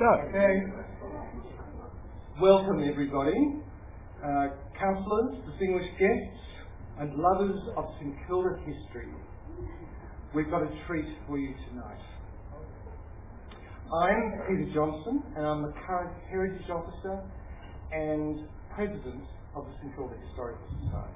Okay. Welcome, everybody. Councillors, distinguished guests, and lovers of St Kilda history. We've got a treat for you tonight. I'm Peter Johnston, and I'm the current Heritage Officer and President of the St Kilda Historical Society.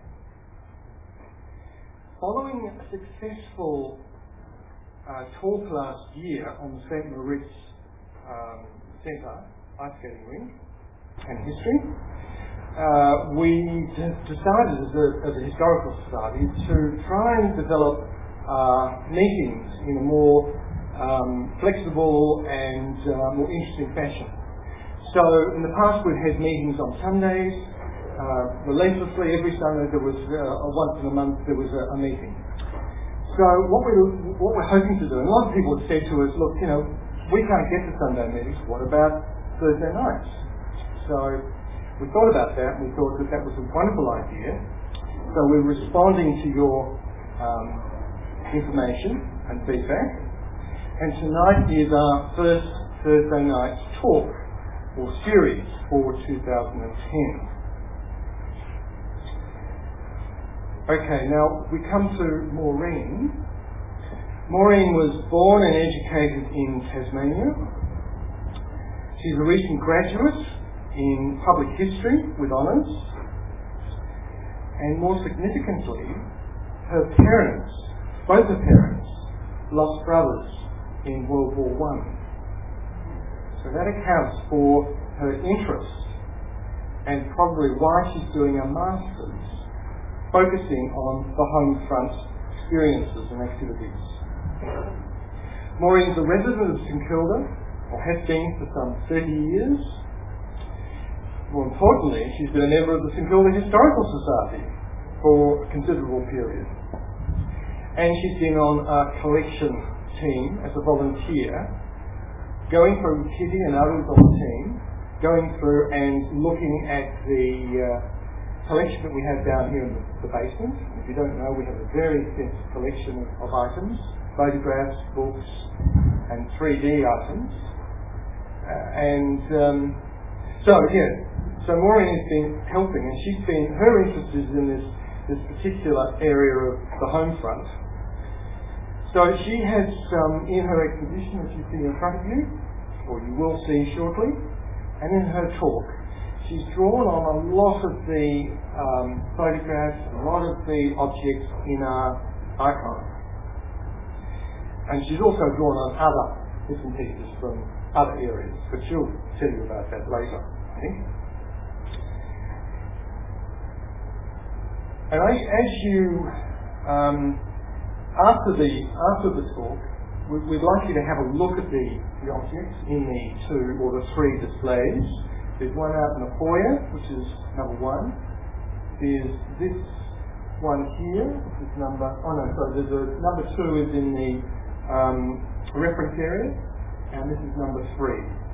Following a successful talk last year on the St Moritz Centre ice skating rink and history, we decided as a historical society to try and develop meetings in a more flexible and more interesting fashion. So in the past we've had meetings on Sundays. Relentlessly every Sunday there was once in a month there was a meeting. So what we're hoping to do, and a lot of people have said to us, look, you know, we can't get to Sunday meetings, what about Thursday nights? So we thought about that, and we thought that was a wonderful idea. So we're responding to your information and feedback. And tonight is our first Thursday night talk, or series, for 2010. Okay, now we come to Maureen. Maureen was born and educated in Tasmania. She's a recent graduate in public history with honours. And more significantly, her parents, both her parents, lost brothers in World War I. So that accounts for her interest and probably why she's doing a master's, focusing on the home front experiences and activities. Maureen's a resident of St Kilda, or has been for some 30 years. More importantly, she's been a member of the St Kilda Historical Society for a considerable period. And she's been on a collection team as a volunteer, going through Kitty and others on the team, going through and looking at the collection that we have down here in the basement. If you don't know, we have a very extensive collection of items, photographs, books, and 3D items. So Maureen has been helping, and her interest is in this particular area of the home front. So she has, in her exhibition that you see in front of you, or you will see shortly, and in her talk, she's drawn on a lot of the photographs, a lot of the objects in our archive. And she's also drawn on other bits and pieces from other areas, but she'll tell you about that later, I think. And as you, after the talk, we'd like you to have a look at the objects in the 2 or the 3 displays. There's one out in the foyer, which is number 1. There's this one here, which is number 2 is in the reference area, and this is number 3.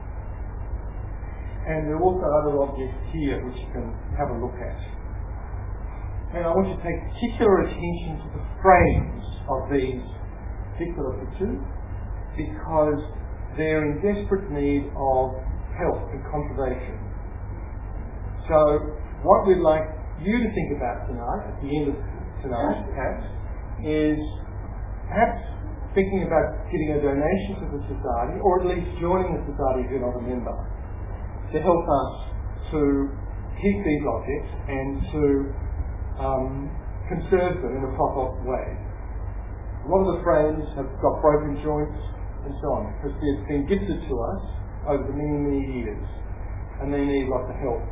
And there are also other objects here which you can have a look at. And I want you to take particular attention to the frames of these particular pictures, because they're in desperate need of help and conservation. So what we'd like you to think about tonight, at the end of tonight, perhaps, is thinking about giving a donation to the society, or at least joining the society if you're not a member, to help us to keep these objects and to conserve them in a proper way. A lot of the frames have got broken joints and so on, because they've been gifted to us over the many, many years, and they need lots of help.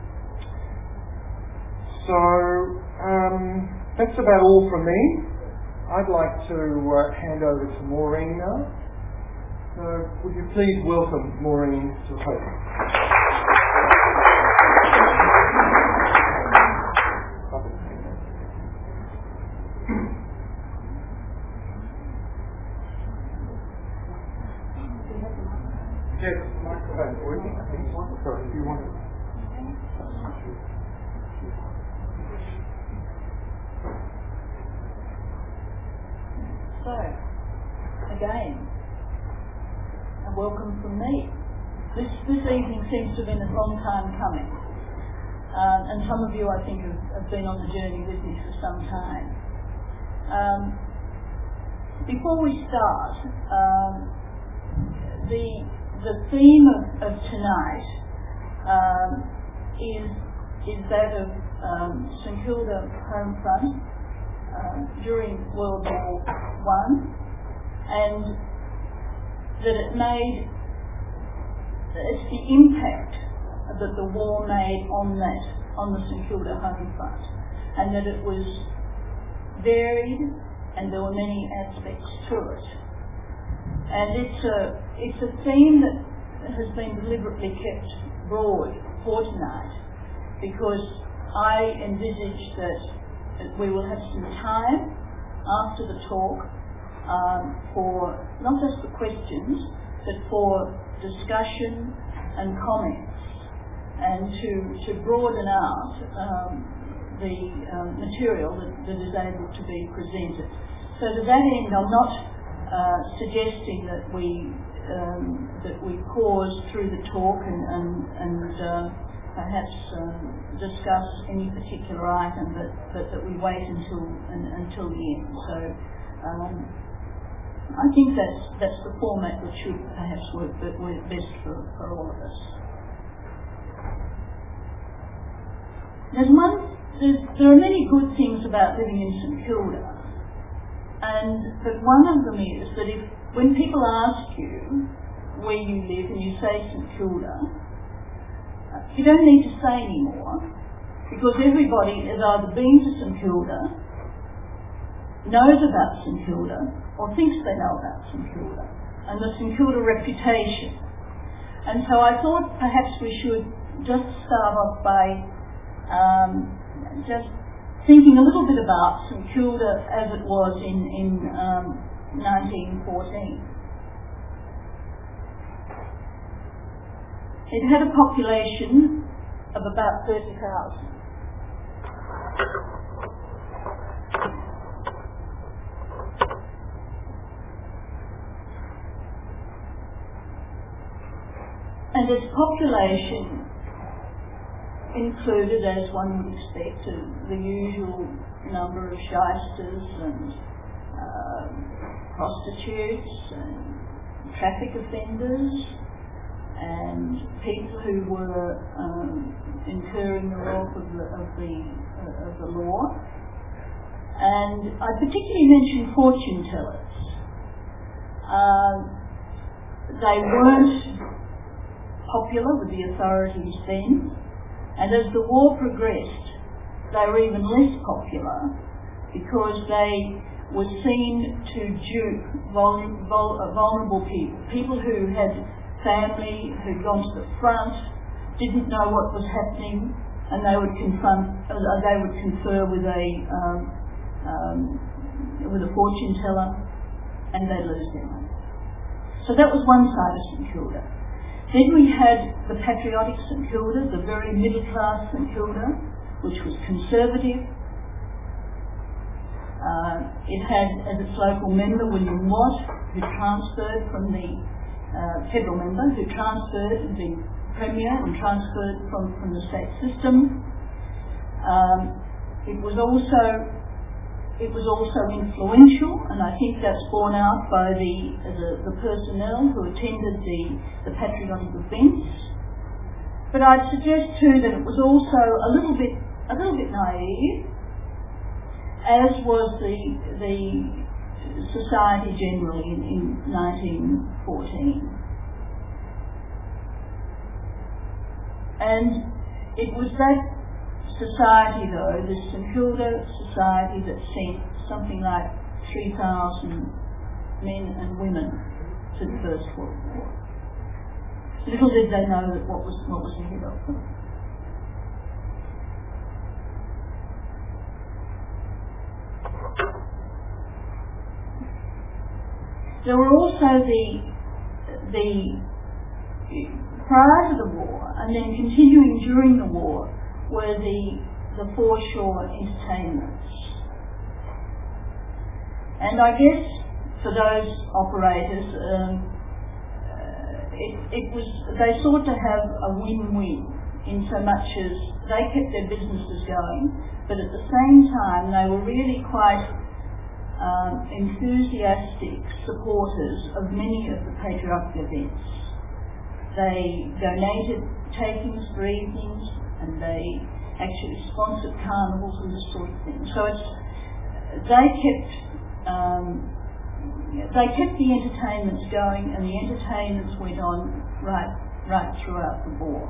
So that's about all from me. I'd like to hand over to Maureen now. So would you please welcome Maureen to the podium. Yes, microphone working, I think. Sorry, if you want to. So, again, a welcome from me. this evening seems to have been a long time coming. And some of you, I think, have been on the journey with me for some time. Before we start, the theme of tonight is that of St Kilda Home Front during World War I, and that it's the impact that the war made on the St Kilda Home Front, and that it was varied and there were many aspects to it. And it's a theme that has been deliberately kept broad for tonight, because I envisage that we will have some time after the talk for not just the questions, but for discussion and comments, and to broaden out the material that is able to be presented. So to that end, I'm not suggesting that we pause through the talk and perhaps discuss any particular item, but that we wait until the end. So I think that's the format that should perhaps work best for all of us. There are many good things about living in St Kilda, but one of them is that when people ask you where you live and you say St Kilda, you don't need to say any more, because everybody has either been to St Kilda, knows about St Kilda, or thinks they know about St Kilda, and the St Kilda reputation. And so I thought perhaps we should just start off by just thinking a little bit about St Kilda as it was in 1914. It had a population of about 30,000. And its population included, as one would expect, the usual number of shysters and prostitutes and traffic offenders and people who were incurring the wrath of the law. And I particularly mention fortune tellers. They weren't popular with the authorities then, and as the war progressed, they were even less popular, because they were seen to dupe vulnerable people who had family, who'd gone to the front, didn't know what was happening, and they would confer with a fortune teller, and they'd lose their money. So that was one side of St Kilda. Then we had the patriotic St Kilda, the very middle-class St Kilda, which was conservative. It had as its local member William Watt, who transferred from the federal member, who transferred the Premier and transferred from the state system. It was also influential, and I think that's borne out by the personnel who attended the patriotic events. But I'd suggest too that it was also a little bit naive, as was the society generally in 1914. And it was that society, though, the St Kilda society, that sent something like 3,000 men and women to the First World War. Little did they know that what was ahead of them. There were also the prior to the war, and then continuing during the war, were the foreshore entertainments. And I guess for those operators, they sought to have a win-win in so much as they kept their businesses going, but at the same time they were really quite enthusiastic supporters of many of the patriotic events. They donated takings for evenings, and they actually sponsored carnivals and this sort of thing. So they kept the entertainments going, and the entertainments went on right throughout the war.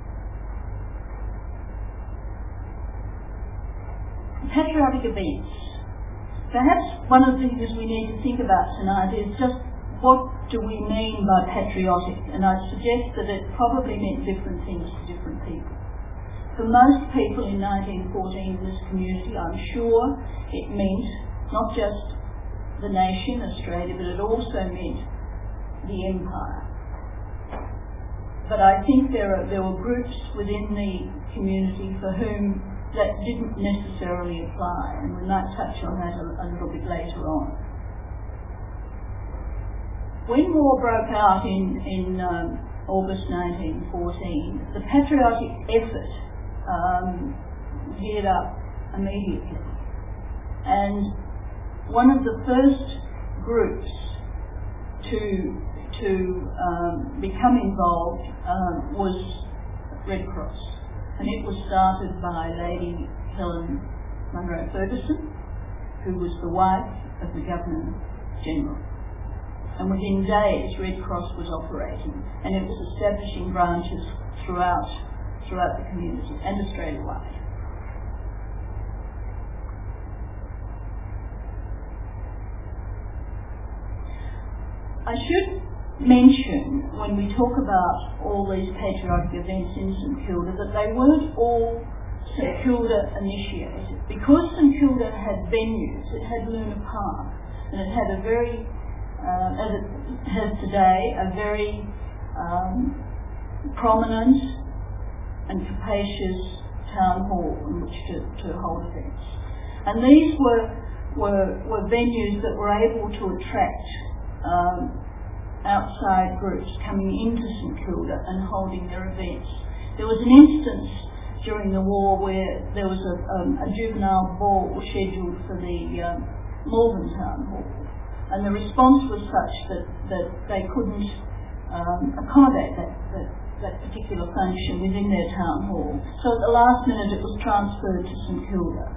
Patriotic events. Perhaps one of the things we need to think about tonight is just what do we mean by patriotic, and I suggest that it probably meant different things to different people. For most people in 1914 in this community, I'm sure it meant not just the nation, Australia, but it also meant the empire. But I think there were groups within the community for whom that didn't necessarily apply, and we might touch on that a little bit later on. When war broke out in August 1914, the patriotic effort geared up immediately, and one of the first groups to become involved was Red Cross. And it was started by Lady Helen Munro Ferguson, who was the wife of the Governor-General. And within days, Red Cross was operating, and it was establishing branches throughout the community and Australia-wide. I should mention, when we talk about all these patriotic events in St Kilda, that they weren't all St Kilda initiated. Because St Kilda had venues, it had Luna Park, and it had a very, as it has today, a very prominent and capacious town hall in which to hold events. And these were venues that were able to attract outside groups coming into St Kilda and holding their events. There was an instance during the war where there was a juvenile ball scheduled for the Malvern Town Hall, and the response was such that they couldn't accommodate that particular function within their town hall. So at the last minute it was transferred to St Kilda.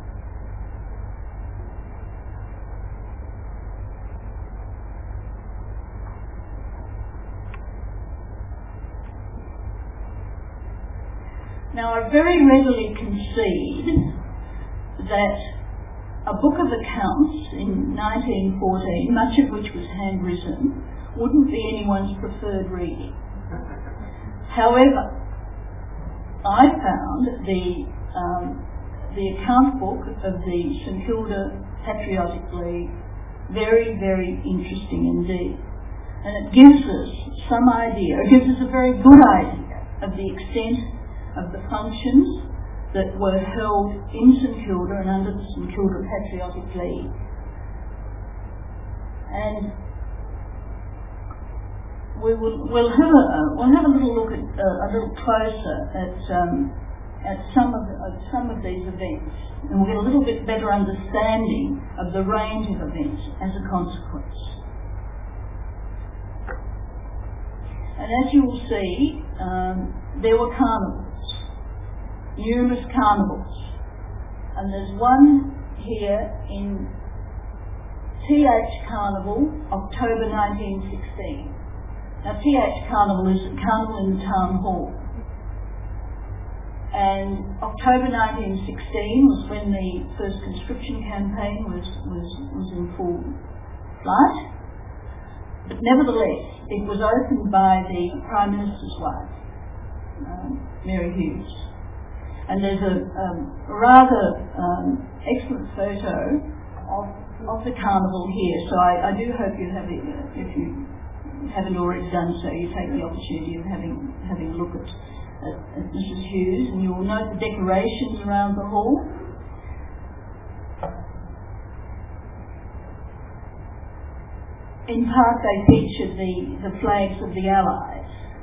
Now, I very readily concede that a book of accounts in 1914, much of which was handwritten, wouldn't be anyone's preferred reading. However, I found the account book of the St Kilda Patriotic League very, very interesting indeed. And it gives us some idea, it gives us a very good idea of the extent of the functions that were held in St Kilda and under the St Kilda Patriotic League. And we'll have a little look at a little closer at some of these events, and we'll get a little bit better understanding of the range of events as a consequence. And as you will see, there were carnivals. Numerous carnivals, and there's one here in TH Carnival, October 1916. Now TH Carnival is a carnival in the town hall, and October 1916 was when the first conscription campaign was in full flight, but nevertheless it was opened by the Prime Minister's wife, Mary Hughes. And there's a rather excellent photo of the carnival here. So I do hope you have it, if you haven't already done so, you take the opportunity of having a look at Mrs. Hughes, and you will note the decorations around the hall. In part, they featured the flags of the Allies.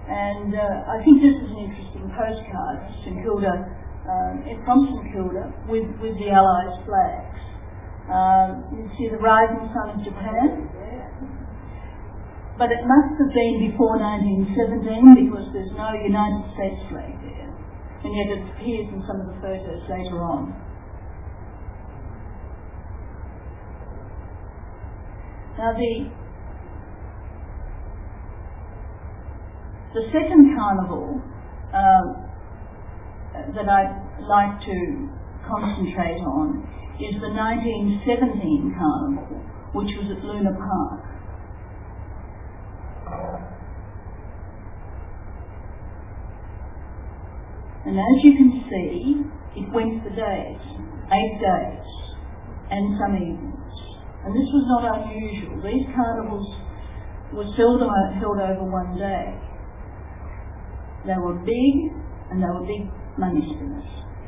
And I think this is an interesting postcard, St Kilda, from St Kilda, with the Allies flags. You see the rising sun of Japan, but it must have been before 1917 because there's no United States flag there, and yet it appears in some of the photos later on. Now the second carnival that I'd like to concentrate on is the 1917 carnival, which was at Luna Park. And as you can see, it went for days, 8 days, and some evenings. And this was not unusual. These carnivals were seldom held over one day. They were big, and they were big money spinners.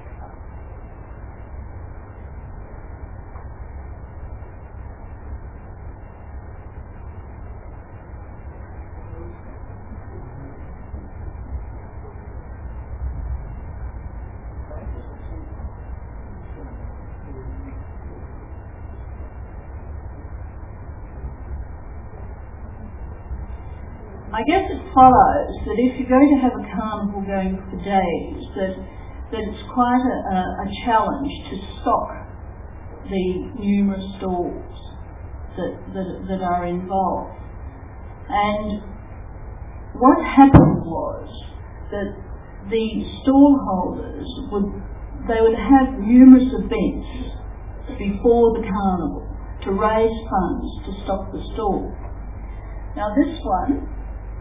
I guess it follows that if you're going to have a carnival going for days, that it's quite a challenge to stock the numerous stalls that are involved. And what happened was that the stall holders would have numerous events before the carnival to raise funds to stock the stall. Now this one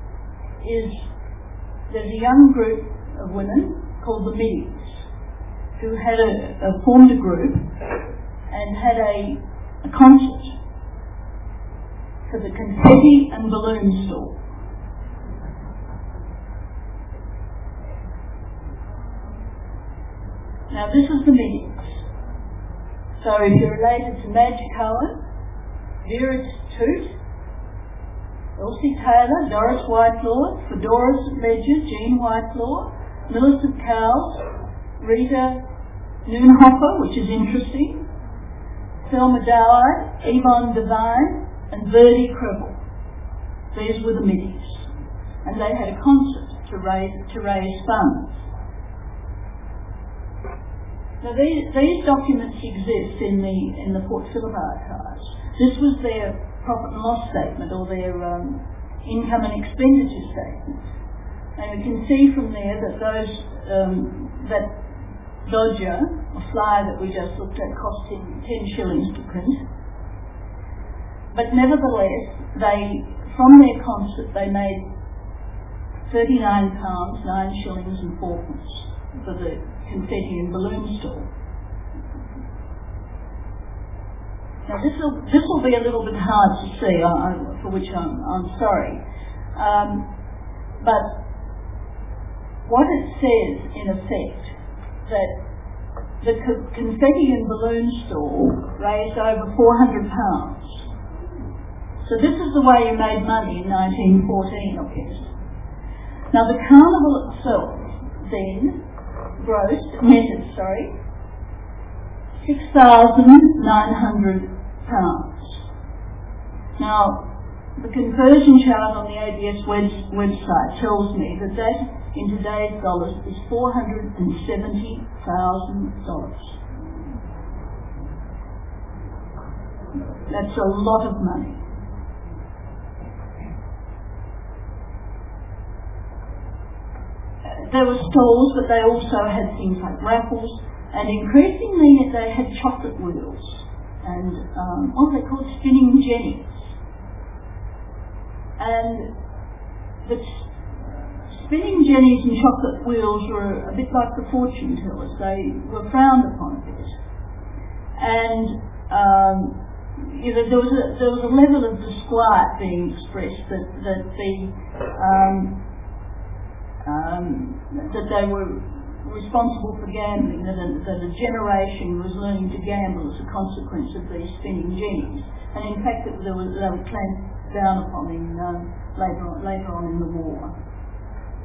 there's a young group of women called the Middies who had formed a group and had a concert for the confetti and balloon stall. Now this is the Middies. So if you're related to Madge Cohen, Vera Toot, Elsie Taylor, Doris Whitelaw, Fedora St Ledger, Jean Whitelaw, Millicent Cowles, Rita Noonhoffer, which is interesting, Thelma Doward, Yvonne Devine, and Verdi Krebel. These were the Middies. And they had a concert to raise funds. Now these documents exist in the Port Phillip archives. This was their profit and loss statement, or their income and expenditure statement. And you can see from there that that Dodger, a flyer that we just looked at, cost him 10 shillings to print. But nevertheless, from their concert, they made £39, 9 shillings and 4pence for the confetti and balloon stall. Now this will be a little bit hard to see, for which I'm sorry. But what it says, in effect, that the confetti and balloon stall raised over £400. So this is the way you made money in 1914, I guess. Now the carnival itself then netted £6,900. Now, the conversion chart on the ABS website tells me that in today's dollars is $470,000. That's a lot of money. There were stalls, but they also had things like raffles, and increasingly they had chocolate wheels and what they called spinning jennies. And the spinning jennies and chocolate wheels were a bit like the fortune tellers. They were frowned upon a bit. And there was a level of disquiet being expressed that they were responsible for gambling, that a generation was learning to gamble as a consequence of these spinning jennies. And in fact, they were clamped down upon later on in the war.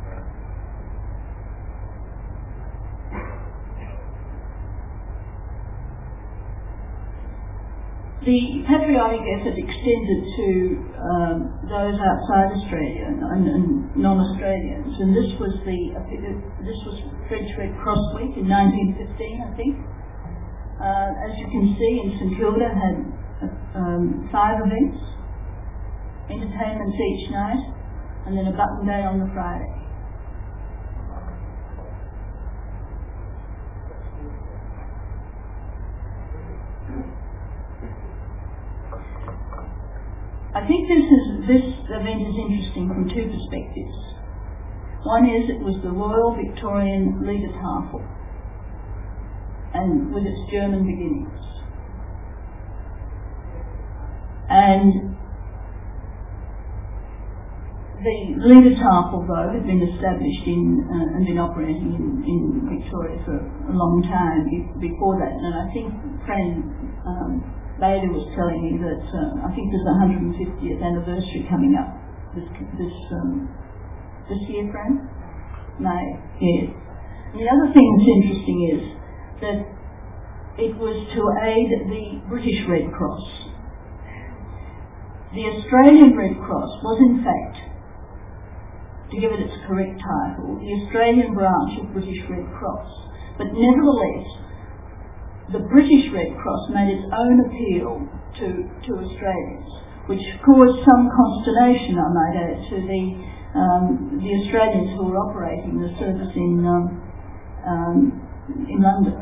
The patriotic effort extended to those outside Australia and non-Australians, and this was French Red Cross Week in 1915, I think. As you can see, in St Kilda had 5 events, entertainments each night, and then a button day on the Friday. I think this event is interesting from 2 perspectives. One is it was the Royal Victorian Liedertafel, and with its German beginnings. And the Liedertafel, though, had been established and been operating in Victoria for a long time before that. And I think Fran Bader was telling me that I think there's a 150th anniversary coming up this year, Fran? May, yes. And the other thing that's interesting is that it was to aid the British Red Cross. The Australian Red Cross was in fact, to give it its correct title, the Australian branch of British Red Cross. But nevertheless, the British Red Cross made its own appeal to Australians, which caused some consternation, I might add, to the Australians who were operating the service in London.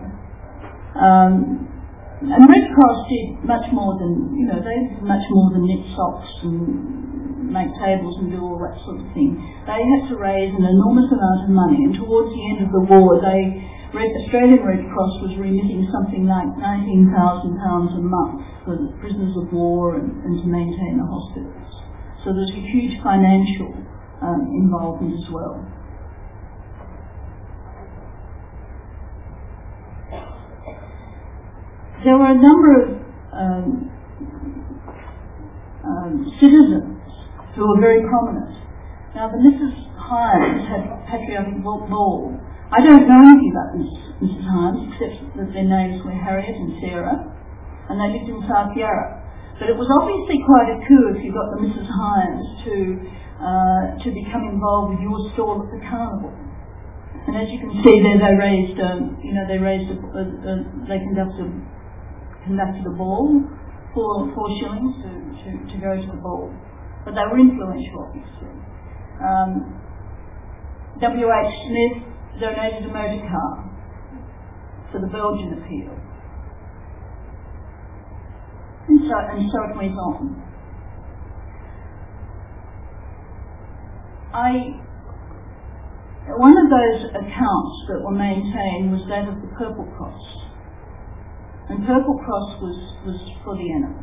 And Red Cross did much more than, they did much more than knit socks and make tables and do all that sort of thing. They had to raise an enormous amount of money, and towards the end of the war, Australian Red Cross was remitting something like £19,000 a month for the prisoners of war and to maintain the hospitals. So there's a huge financial involvement as well. There were a number of citizens who were very prominent. Now, the Mrs. Hynes had a patriotic ball. I don't know anything about Mrs. Hynes, except that their names were Harriet and Sarah, and they lived in South Yarra. But it was obviously quite a coup if you got the Mrs. Hynes to become involved with your stall at the carnival. And as you can see there, they conducted a ball for 4 shillings to go to the ball. But they were influential, obviously. W.H. Smith donated a motor car for the Belgian appeal. And so it went on. One of those accounts that were maintained was that of the Purple Cross. And Purple Cross was for the animals.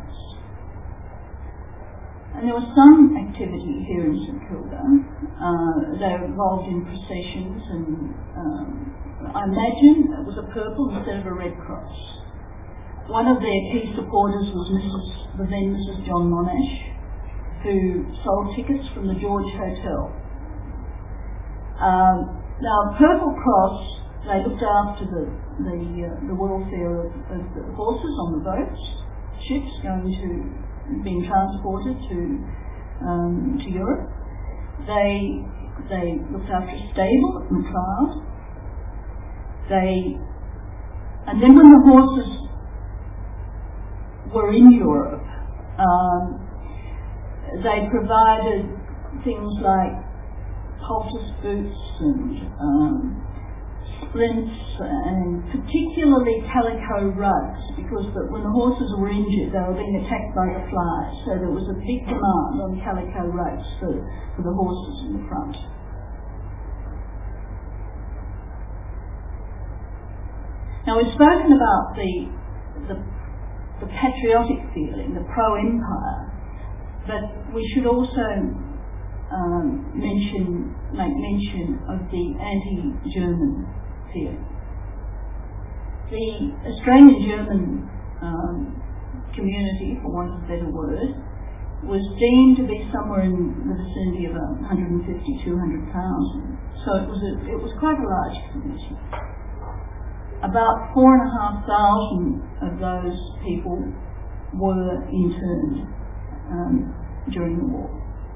And there was some activity here in St Kilda. They were involved in processions, and I imagine it was a purple instead of a red cross. One of their key supporters was the then Mrs. John Monash, who sold tickets from the George Hotel. Now, Purple Cross, they looked after the welfare of the horses on the boats, ships being transported to Europe. They looked after a stable at McLeod. And then when the horses were in Europe, they provided things like poultice boots and splints, and particularly calico rugs, because when the horses were injured, they were being attacked by the flies. So there was a big demand on calico rugs for the horses in the front. Now, we've spoken about the patriotic feeling, the pro-empire, but we should also make mention of the anti-German feeling. The Australian-German community, for want of a better word, was deemed to be somewhere in the vicinity of 150,000 to 200,000. So it was quite a large community. About 4,500 of those people were interned during the war.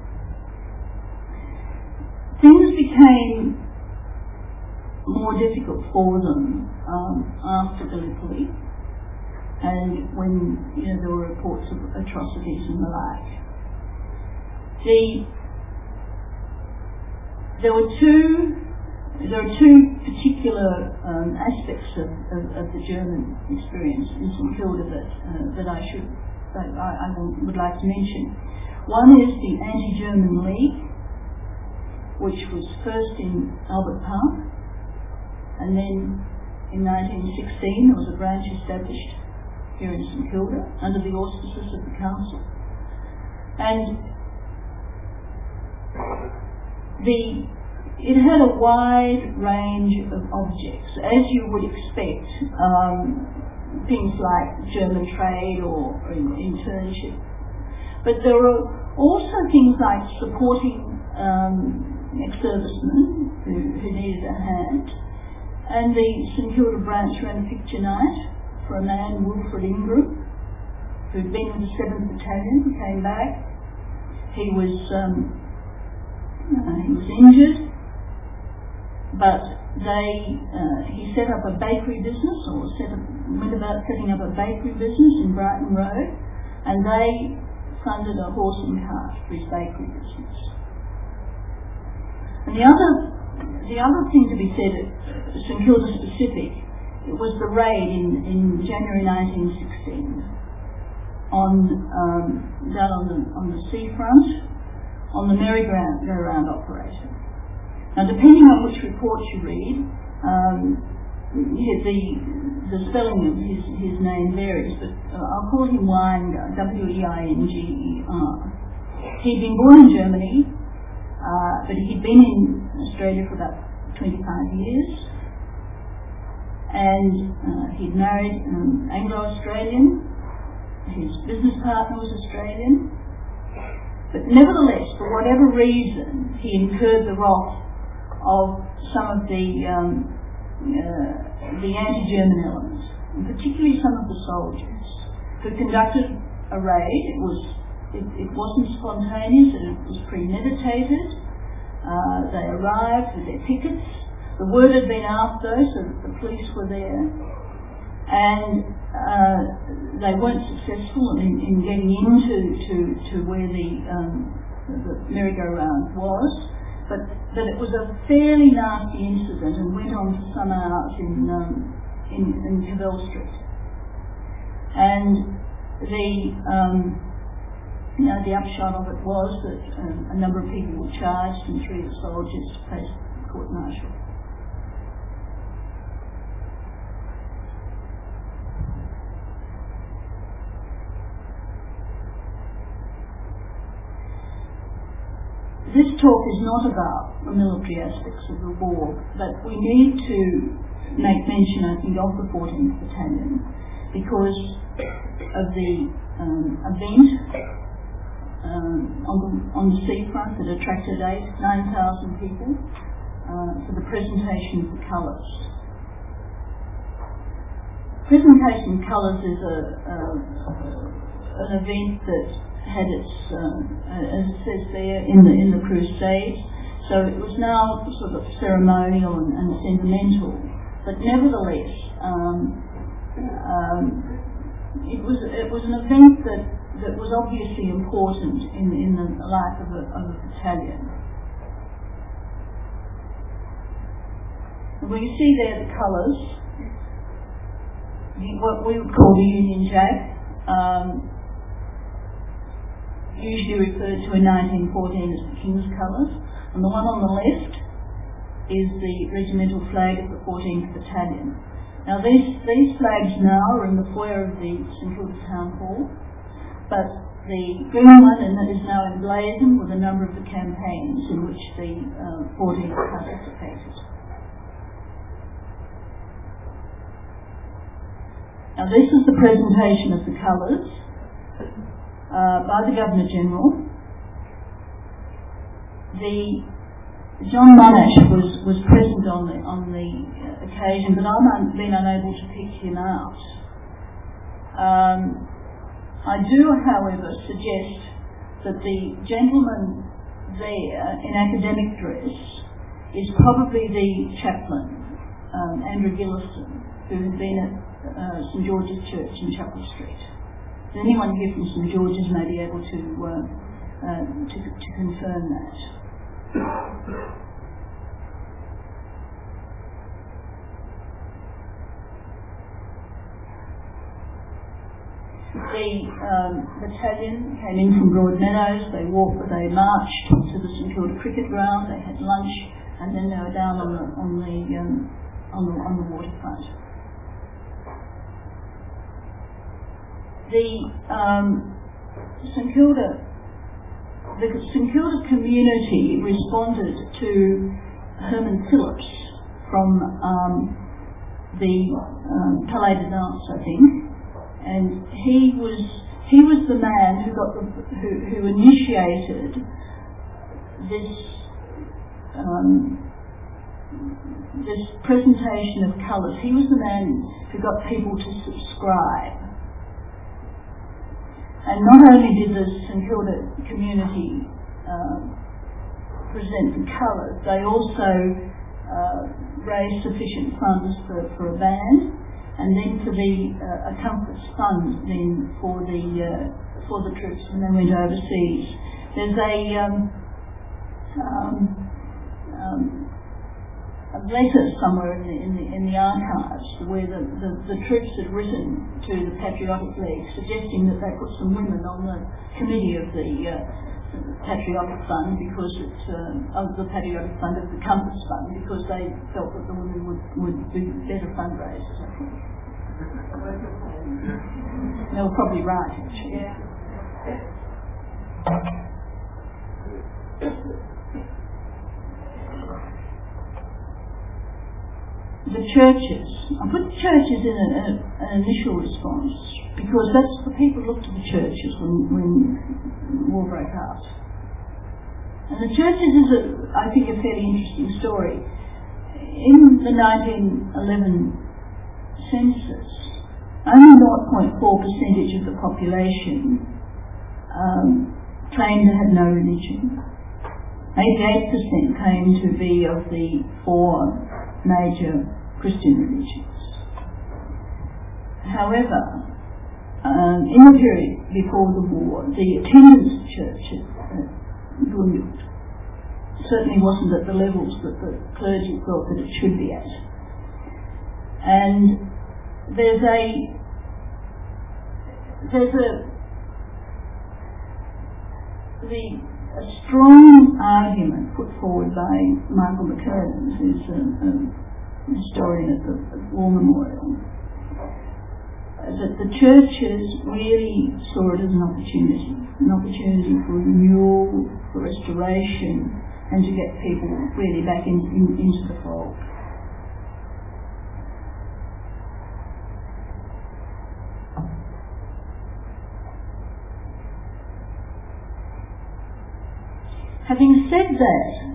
Things became more difficult for them after Gallipoli, and when there were reports of atrocities and the like. There are two particular aspects of the German experience in St Kilda that I would like to mention. One is the Anti-German League, which was first in Albert Park, and then in 1916 there was a branch established here in St Kilda under the auspices of the council. And it had a wide range of objects, as you would expect, things like German trade or internship. But there were also things like supporting ex-servicemen who needed a hand. And the St Kilda branch ran a picture night for a man, Wilfred Ingram, who'd been with the 7th Battalion, came back. He was injured, but he set up a bakery business, or went about setting up a bakery business in Brighton Road, and they funded a horse and cart for his bakery business. And the other thing to be said at St Kilda specific, it was the raid in January 1916 down on the seafront, on the merry-go-round operation. Now, depending on which report you read, the spelling of his name varies, but I'll call him Weinger, Weinger. He'd been born in Germany, but he'd been in Australia for about 25 years, and he'd married an Anglo-Australian. His business partner was Australian, but nevertheless, for whatever reason, he incurred the wrath of some of the anti-German elements, and particularly some of the soldiers who conducted a raid. It wasn't spontaneous, it was premeditated. They arrived with their tickets. The word had been out though, so that the police were there, and they weren't successful in getting into where the merry-go-round was, but it was a fairly nasty incident and went on for some hours in Cavell Street. And the upshot of it was that a number of people were charged and 3 of the soldiers faced court-martial. This talk is not about the military aspects of the war, but we need to make mention, I think, of the 14th Battalion because of the event on the seafront that attracted 9,000 people for the presentation of the colours. Presentation of colours is an event that had its, as it says there, in the Crusades. So it was now sort of ceremonial and sentimental, but nevertheless, it was an event that was obviously important in the life of a battalion. Well, you see there the colours, what we would call the Union Jack. Usually referred to in 1914 as the King's Colours, and the one on the left is the regimental flag of the 14th Battalion. Now these flags now are in the foyer of the St Kilda Town Hall, but the green one is now emblazoned with a number of the campaigns in which the 14th participated. Now this is the presentation of the colours by the Governor-General. John Monash was present on the occasion, but I've been unable to pick him out. I do, however, suggest that the gentleman there in academic dress is probably the chaplain, Andrew Gillison, who had been at St George's Church in Chapel Street. Anyone here from St George's may be able to confirm that. The battalion came in from Broadmeadows. They marched to the St Kilda cricket ground. They had lunch, and then they were down on the waterfront. The St Kilda community responded to Herman Phillips from the Palais de Danse, I think. And he was the man who initiated this presentation of colours. He was the man who got people to subscribe. And not only did the St Kilda community present the colours, they also raised sufficient funds for a band. And then for a comfort fund then for the troops when they went overseas. There's a letter somewhere in the archives where the troops had written to the Patriotic League suggesting that they put some women on the committee of the Patriotic Fund because of the Patriotic Fund of the Comforts Fund because they felt that the women would be better fundraisers, I think. They were probably right, actually. Yeah. The churches. I put the churches in an initial response because that's the people looked to the churches when war broke out. And the churches is, I think, a fairly interesting story. In the 1911 census, only 0.4% of the population claimed to have no religion. 88% claimed to be of the 4 major Christian religions. However, in the period before the war, the attendance of churches dwindled. Certainly wasn't at the levels that the clergy thought that it should be at. And there's a strong argument put forward by Michael McKernan, who's a historian at the War Memorial, that the churches really saw it as an opportunity for renewal, for restoration, and to get people really back into the fold. Having said that,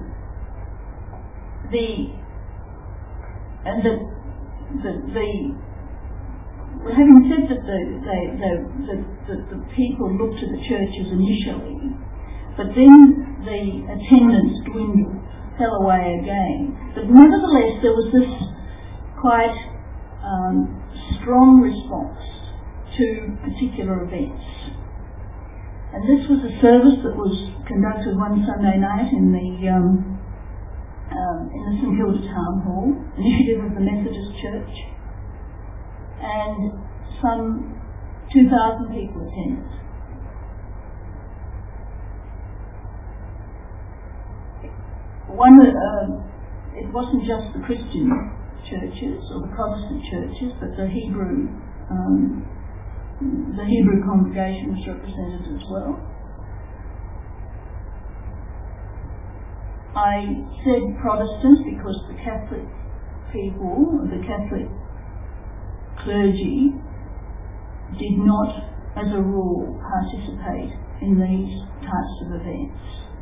having said that the people looked to the churches initially, but then the attendance dwindled, fell away again. But nevertheless, there was this quite strong response to particular events. And this was a service that was conducted one Sunday night in the St Kilda Town Hall, initiative of the Methodist Church, and some 2,000 people attended. It wasn't just the Christian churches or the Protestant churches, but the Hebrew congregation was represented as well. I said Protestants because the Catholic people, the Catholic clergy, did not, as a rule, participate in these types of events,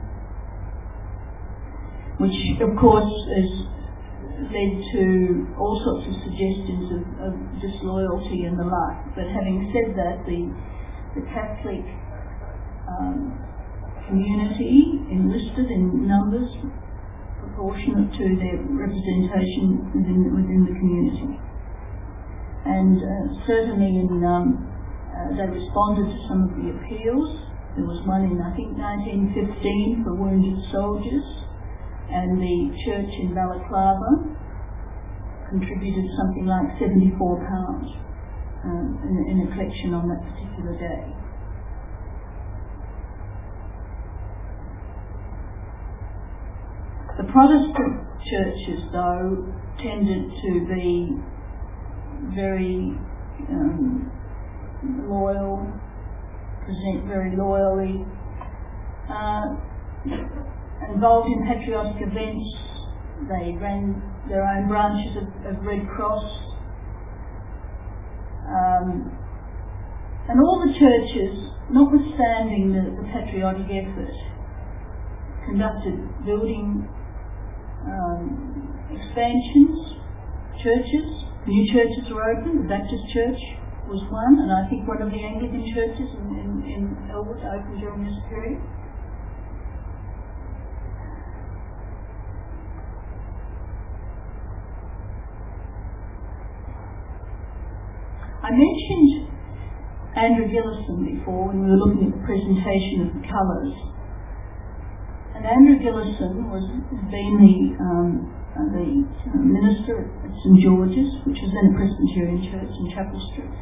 which, of course, has led to all sorts of suggestions of disloyalty and the like. But having said that, the the Catholic community enlisted in numbers proportionate to their representation within the community. And certainly they responded to some of the appeals. There was one in, I think, 1915 for wounded soldiers, and the church in Balaclava contributed something like £74 in a collection on that particular day. The Protestant churches, though, tended to be very loyal, present very loyally, involved in patriotic events. They ran their own branches of Red Cross. And all the churches, notwithstanding the patriotic effort, conducted building expansions, churches. New churches were opened. The Baptist Church was one, and I think one of the Anglican churches in Elwood opened during this period. I mentioned Andrew Gillison before when we were looking at the presentation of the colours. And Andrew Gillison had been the minister at St George's, which was then a Presbyterian church in Chapel Street.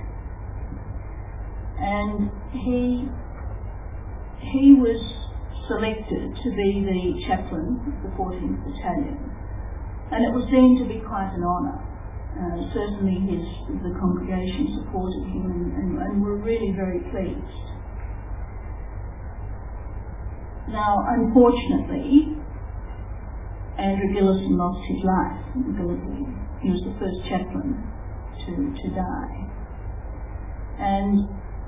And he was selected to be the chaplain of the 14th Battalion. And it was deemed to be quite an honour. Certainly the congregation supported him and were really very pleased. Now, unfortunately, Andrew Gillison lost his life in Gallipoli. He was the first chaplain to die. And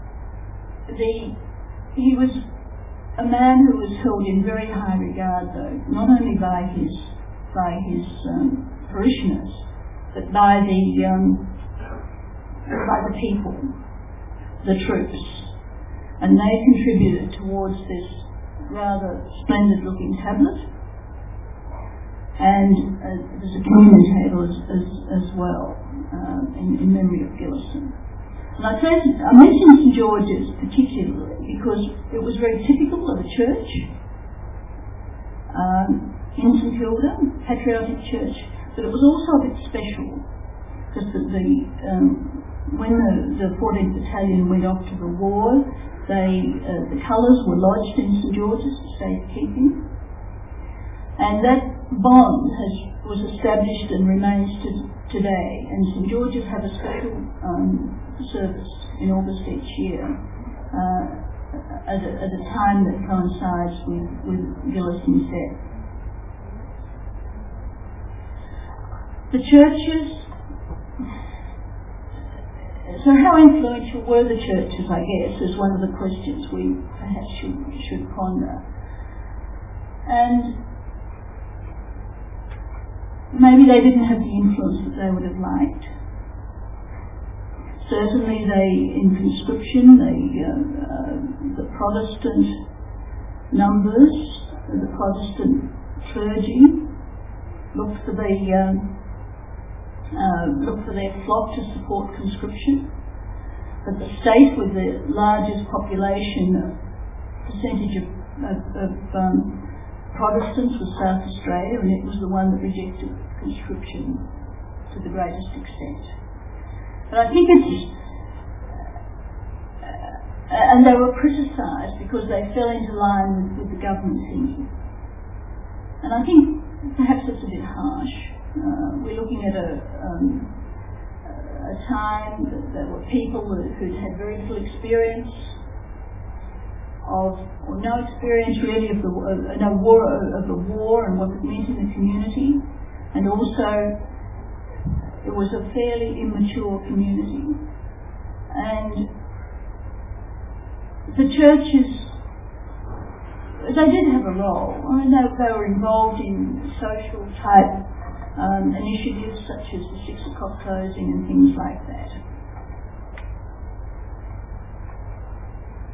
he was a man who was held in very high regard, though, not only by his parishioners, but by the people, the troops. And they contributed towards this rather splendid-looking tablet. And there's a communion table as well in memory of Gillison. And I mentioned St George's particularly because it was very typical of a church in St Kilda, patriotic church, but it was also a bit special because when the 14th Battalion went off to the war, the colours were lodged in St George's for safekeeping. And that bond was established and remains today. And St George's have a special service in August each year at a time that coincides with Gillison's death. The churches. So how influential were the churches, I guess, is one of the questions we perhaps should ponder. And maybe they didn't have the influence that they would have liked. Certainly in conscription, the Protestant numbers, the Protestant clergy looked for their flock to support conscription. But the state with the largest population percentage of Protestants was South Australia, and it was the one that rejected conscription to the greatest extent. But I think and they were criticised because they fell into line with the government thinking. And I think perhaps it's a bit harsh. We're looking at a time that there were people who'd had very little experience or no experience really of the war and what it meant in the community, and also it was a fairly immature community. And the churches, they did have a role. I mean, they were involved in social type initiatives such as the 6 o'clock closing and things like that.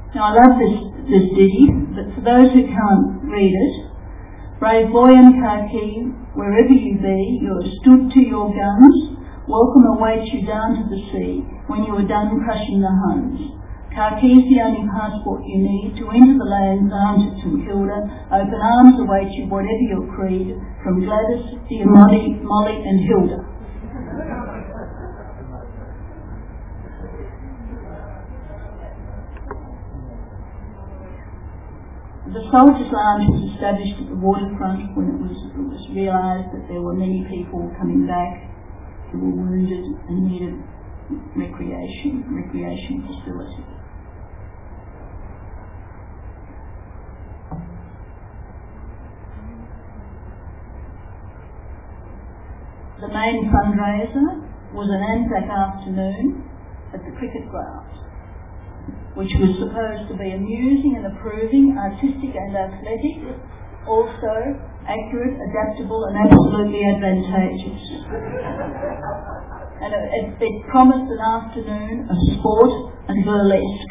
Now I love this ditty, but for those who can't read it, brave boy in khaki, wherever you be, you have stood to your guns. Welcome awaits you down to the sea when you are done crushing the Huns. Khaki's the only passport you need to enter the lands armed at St Kilda. Open arms await you, whatever your creed, from Gladys, dear Molly and Hilda. The Soldiers' Lounge was established at the waterfront when it was realised that there were many people coming back who were wounded and needed recreation facility. The main fundraiser was an Anzac afternoon at the cricket ground, which was supposed to be amusing and approving, artistic and athletic, also accurate, adaptable and absolutely advantageous. And it promised an afternoon of sport and burlesque.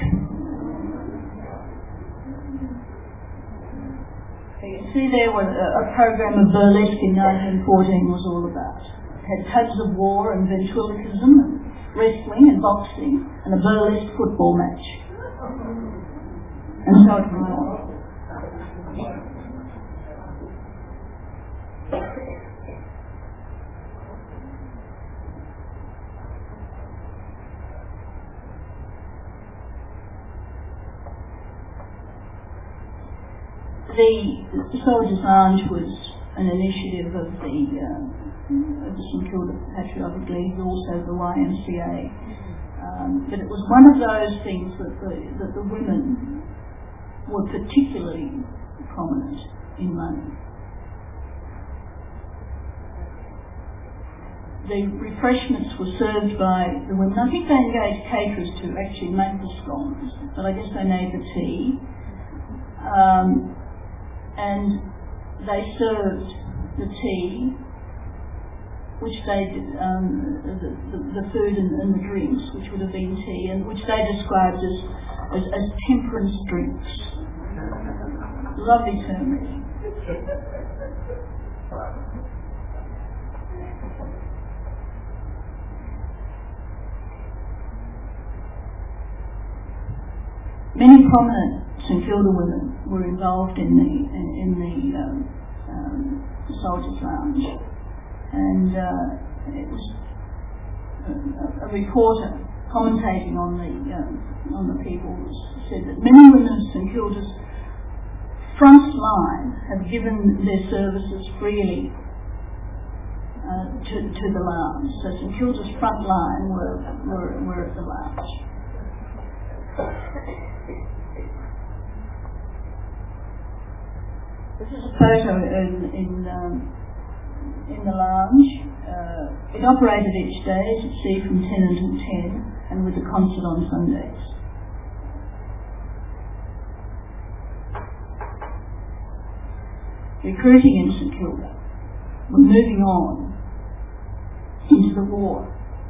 You can see there what a program of burlesque in 1914 was all about. It had tugs of war and ventriloquism and wrestling and boxing and a burlesque football match. And so it went on. The Soldiers' Lounge was an initiative of the St Kilda Patriotic League, also the YMCA. But it was one of those things that the women were particularly prominent in running. The refreshments were served by the women. I think they engaged caterers to actually make the scones, but I guess they made the tea. And they served the tea, which they did, the food and the drinks, which would have been tea, and which they described as temperance drinks. Lovely term, really. Many prominent St Kilda women were involved in the Soldiers' Lounge, and it was a reporter commentating on the people said that many women of St Kilda's front line have given their services freely to the lounge. So St Kilda's front line were at the lounge. This is a photo in the lounge. It operated each day, as you see, from 10 until 10, and with a concert on Sundays. Recruiting in St Kilda. We're moving on into the war.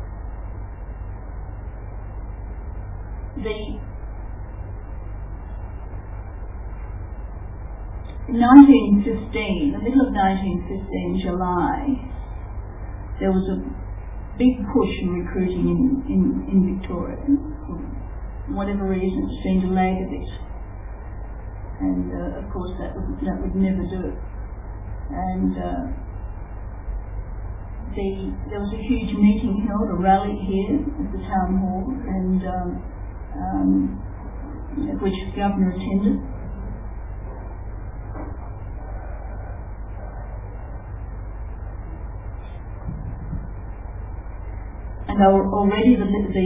In 1915, the middle of 1915, July, there was a big push in recruiting in Victoria. For whatever reason, it seemed to lag a bit. And of course that would never do. And there was a huge meeting held, a rally here at the town hall, and at which the governor attended. And already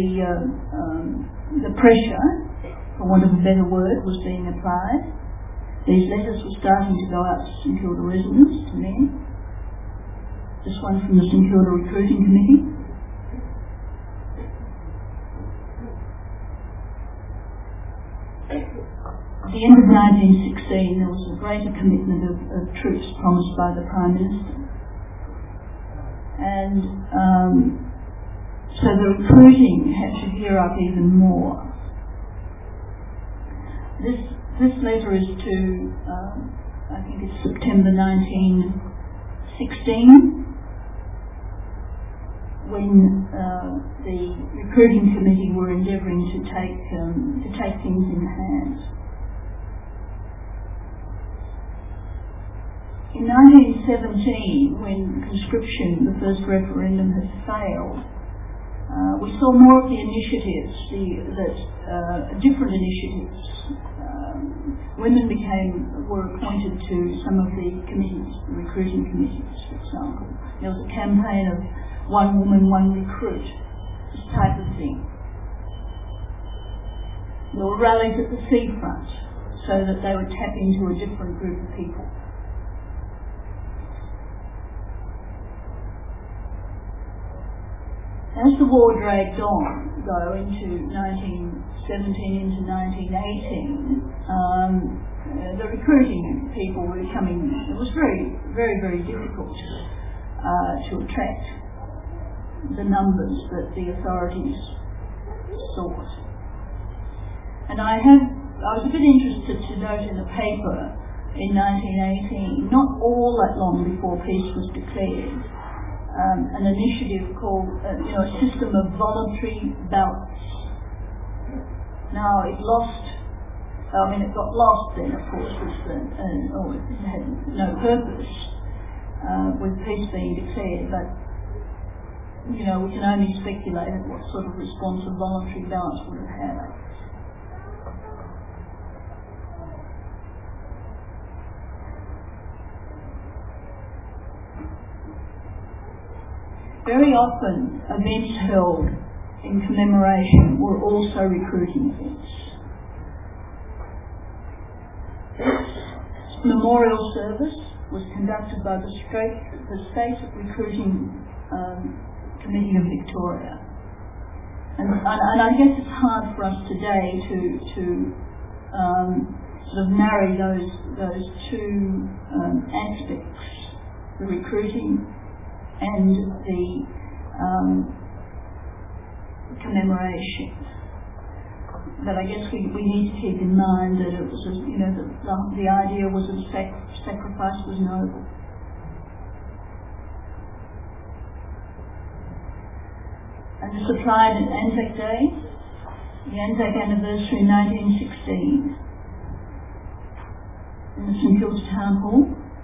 the pressure, for want of a better word, was being applied. These letters were starting to go out to St Kilda residents, to men. This one from the St Kilda Recruiting Committee. At the end of 1916, there was a greater commitment of troops promised by the Prime Minister. And so the recruiting had to gear up even more. This letter is to, I think it's September 1916, when the recruiting committee were endeavouring to take things in hand. In 1917, when conscription, the first referendum, had failed, we saw more of the initiatives, different initiatives. Women were appointed to some of the committees, the recruiting committees, for example. There was a campaign of one woman, one recruit, this type of thing. There were rallies at the seafront so that they would tap into a different group of people. As the war dragged on, though, into 1917, into 1918, the recruiting people were becoming, it was very, very, very difficult to attract the numbers that the authorities sought. And I was a bit interested to note in the paper in 1918, not all that long before peace was declared, an initiative called, a system of voluntary ballots. Now it got lost then, of course, it had no purpose with peace being declared, but we can only speculate at what sort of response a voluntary ballot would have had. Very often, events held in commemoration were also recruiting events. This memorial service was conducted by the State Recruiting Committee of Victoria. And I guess it's hard for us today to sort of marry those two aspects, the recruiting and the commemoration. But I guess we need to keep in mind that it was, the idea was that sacrifice was noble. And this applied at Anzac Day, the Anzac anniversary in 1916, in the St Kilda Town Hall.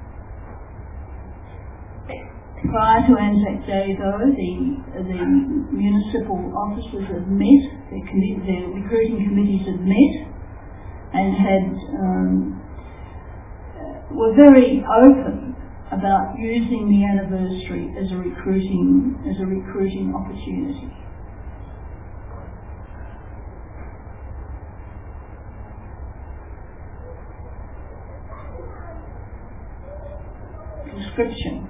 Prior to Anzac Day, though, the municipal officers had met, the recruiting committees had met, and were very open about using the anniversary as a recruiting opportunity. Conscription.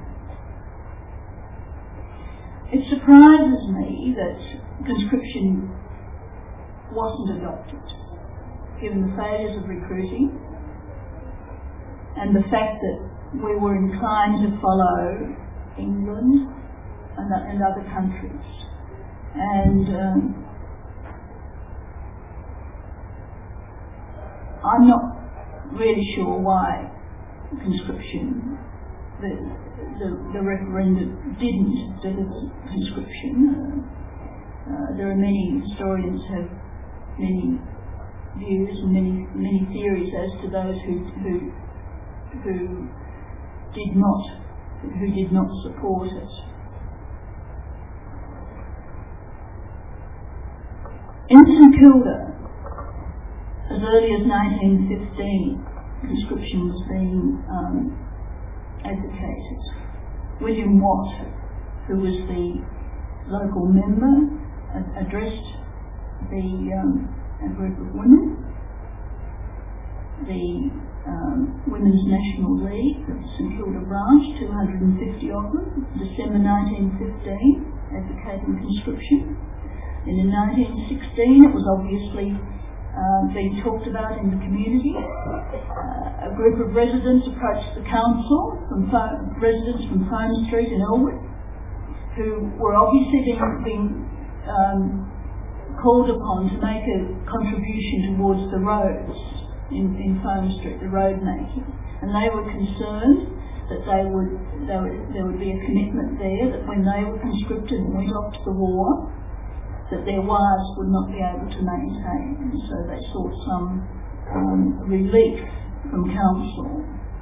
It surprises me that conscription wasn't adopted, given the failures of recruiting and the fact that we were inclined to follow England and other countries. And I'm not really sure why conscription, the referendum didn't deliver conscription. There are many historians have many views and many theories as to those who did not support it. In St Kilda, as early as 1915, conscription was being advocated. William Watt, who was the local member, addressed a group of women. The Women's National League, the St Kilda branch, 250 of them, December 1915, advocating conscription. And in 1916, it was obviously being talked about in the community. A group of residents approached the council, residents from Foam Street in Elwood, who were obviously being called upon to make a contribution towards the roads in Foam Street, the road making, and they were concerned that there would be a commitment there that when they were conscripted and went off to the war, that their wives would not be able to maintain, and so they sought some relief from council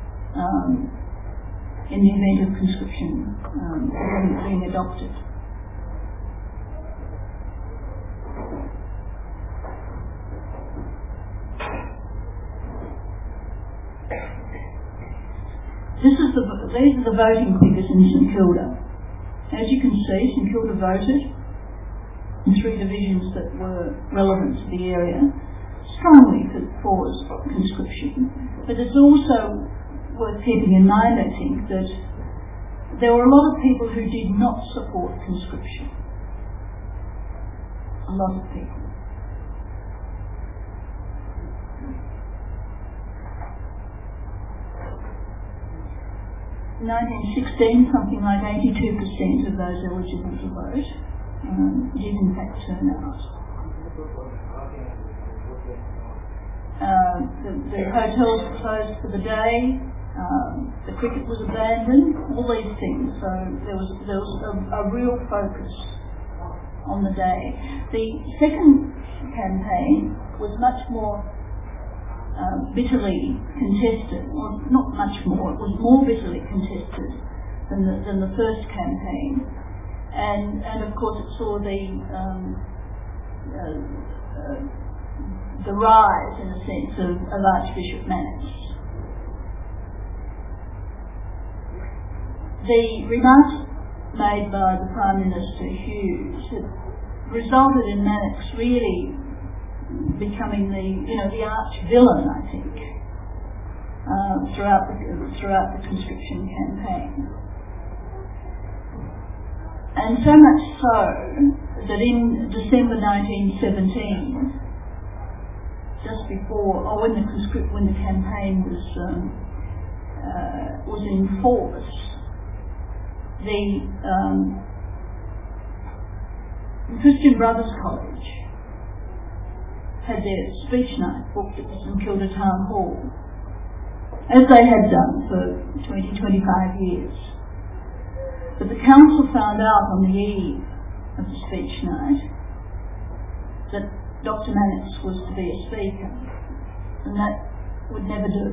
in the event of conscription being adopted. These are the voting figures in St Kilda. As you can see, St Kilda voted in 3 divisions that were relevant to the area, strongly for conscription. But it's also worth keeping in mind, I think, that there were a lot of people who did not support conscription. A lot of people. In 1916, something like 82% of those eligible to vote did in fact turn out. The hotels were closed for the day, the cricket was abandoned, all these things. So there was a real focus on the day. The second campaign was much more bitterly contested, or not much more, it was more bitterly contested than the first campaign, and of course it saw the rise, in a sense, of Archbishop Mannix. The remarks made by the Prime Minister Hughes had resulted in Mannix really becoming the arch villain, I think, throughout the conscription campaign, and so much so that in December 1917, just before, or when the campaign was in force, the Christian Brothers College had their speech night booked at the St Kilda Town Hall, as they had done for 20-25 years. But the council found out on the eve of the speech night that Dr Mannix was to be a speaker, and that would never do.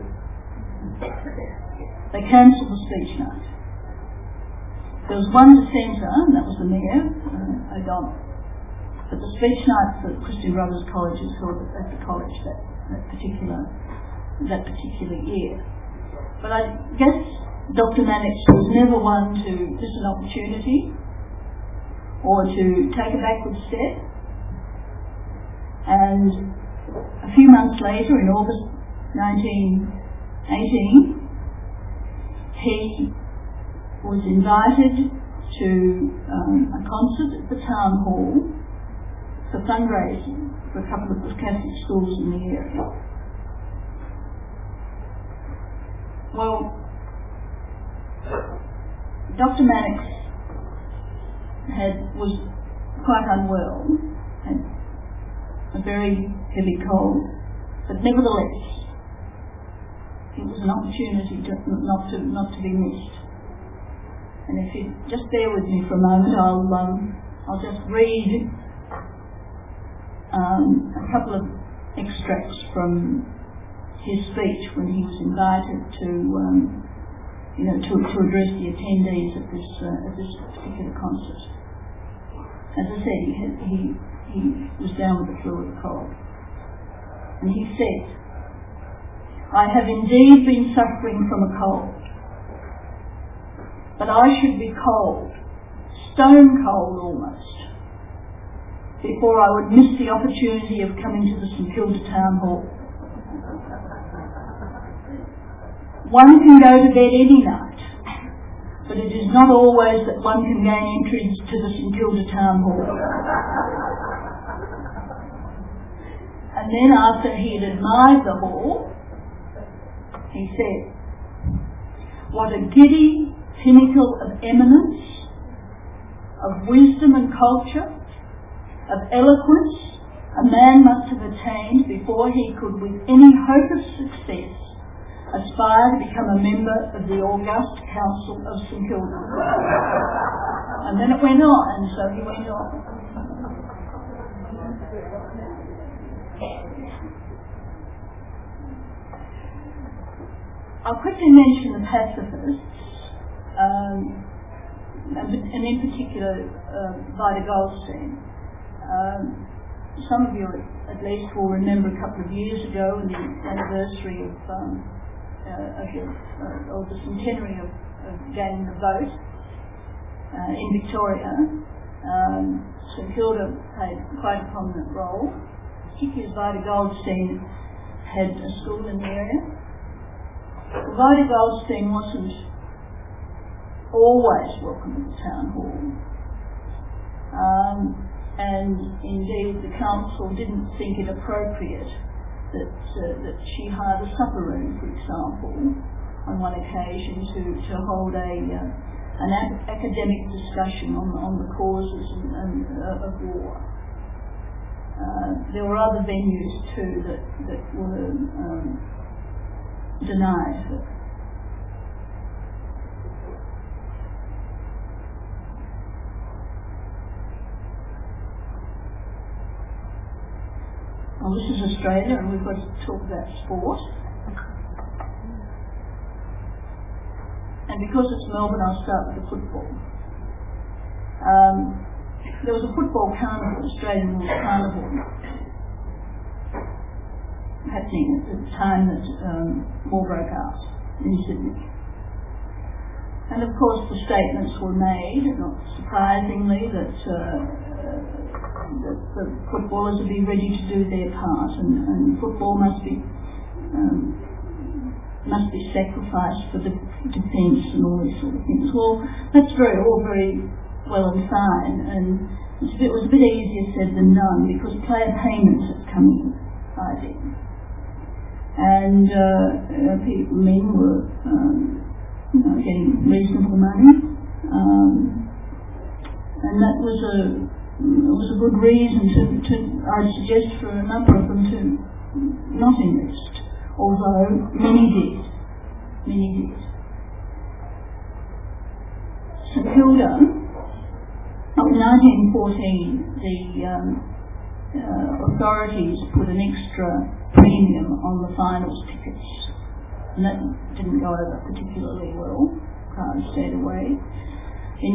They cancelled the speech night. There was one dissenter, and that was the Mayor, O'Donnell. But the speech night for Christian Brothers College is held at the college that particular year. But I guess Dr Mannix was never one to miss an opportunity or to take a backward step. And a few months later, in August 1918, he was invited to a concert at the town hall for fundraising for a couple of the Catholic schools in the area. Well, Dr Mannix was quite unwell, had a very heavy cold, but nevertheless it was an opportunity not to be missed. And if you just bear with me for a moment, I'll just read a couple of extracts from his speech when he was invited to address the attendees at this particular concert. As I said, he was down with the flu of the cold, and he said, "I have indeed been suffering from a cold, but I should be cold, stone cold almost, before I would miss the opportunity of coming to the St Kilda Town Hall. One can go to bed any night, but it is not always that one can gain entrance to the St Kilda Town Hall." And then, after he had admired the hall, he said, "What a giddy pinnacle of eminence, of wisdom and culture, of eloquence a man must have attained before he could, with any hope of success, aspire to become a member of the august Council of St Kilda. And then it went on, and so he went on. I'll quickly mention the pacifists, and in particular Vida Goldstein. Some of you at least will remember a couple of years ago, in the anniversary of the centenary of gaining the vote in Victoria, St Kilda played quite a prominent role, particularly as Vida Goldstein had a school in the area. Vida Goldstein wasn't always welcome at the town hall, and indeed the council didn't think it appropriate that she hired a supper room, for example, on one occasion to hold an academic discussion on the causes of war. There were other venues too that were denied her. Well, this is Australia, and we've got to talk about sport. And because it's Melbourne, I'll start with the football. There was a football carnival, Australian Rules Carnival, happening at the time that war broke out in Sydney. And of course the statements were made, not surprisingly, that the footballers would be ready to do their part, and football must be sacrificed for the defence and all these sort of things. Well, that's all very well and fine, and it was a bit easier said than done, because player payments had come in by then. And men were getting reasonable money, and that was a good reason to I'd suggest for a number of them to not enlist, although many did. St Kilda, in 1914, the authorities put an extra premium on the finals tickets, and that didn't go over particularly well. Crowds stayed away. In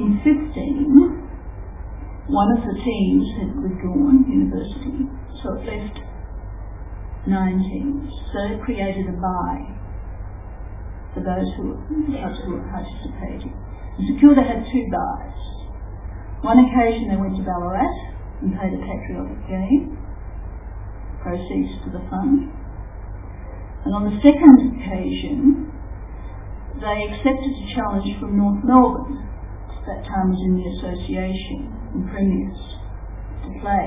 1915, one of the teams had withdrawn, university, so it left 9 teams. So it created a bye for those who were participating. And St Kilda had 2 byes. One occasion they went to Ballarat and played a patriotic game, proceeds to the fund. And on the second occasion, they accepted a challenge from North Melbourne, at that time was in the association, and premiers, to play.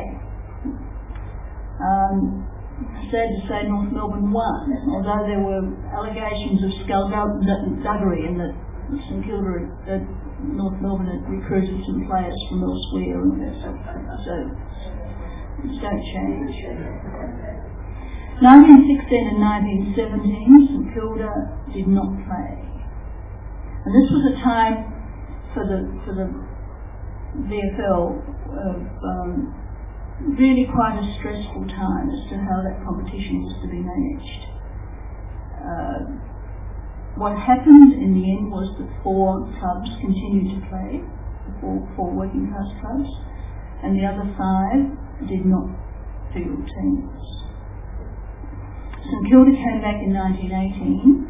Sad to say North Melbourne won, although there were allegations of skullduggery in that St Kilda, North Melbourne had recruited some players from elsewhere, and so things don't change. 1916 and 1917, St Kilda did not play, and this was a time for the VFL of really quite a stressful time as to how that competition was to be managed. What happened in the end was that 4 clubs continued to play, 4 working class clubs, and the other 5 did not field teams. St Kilda came back in 1918,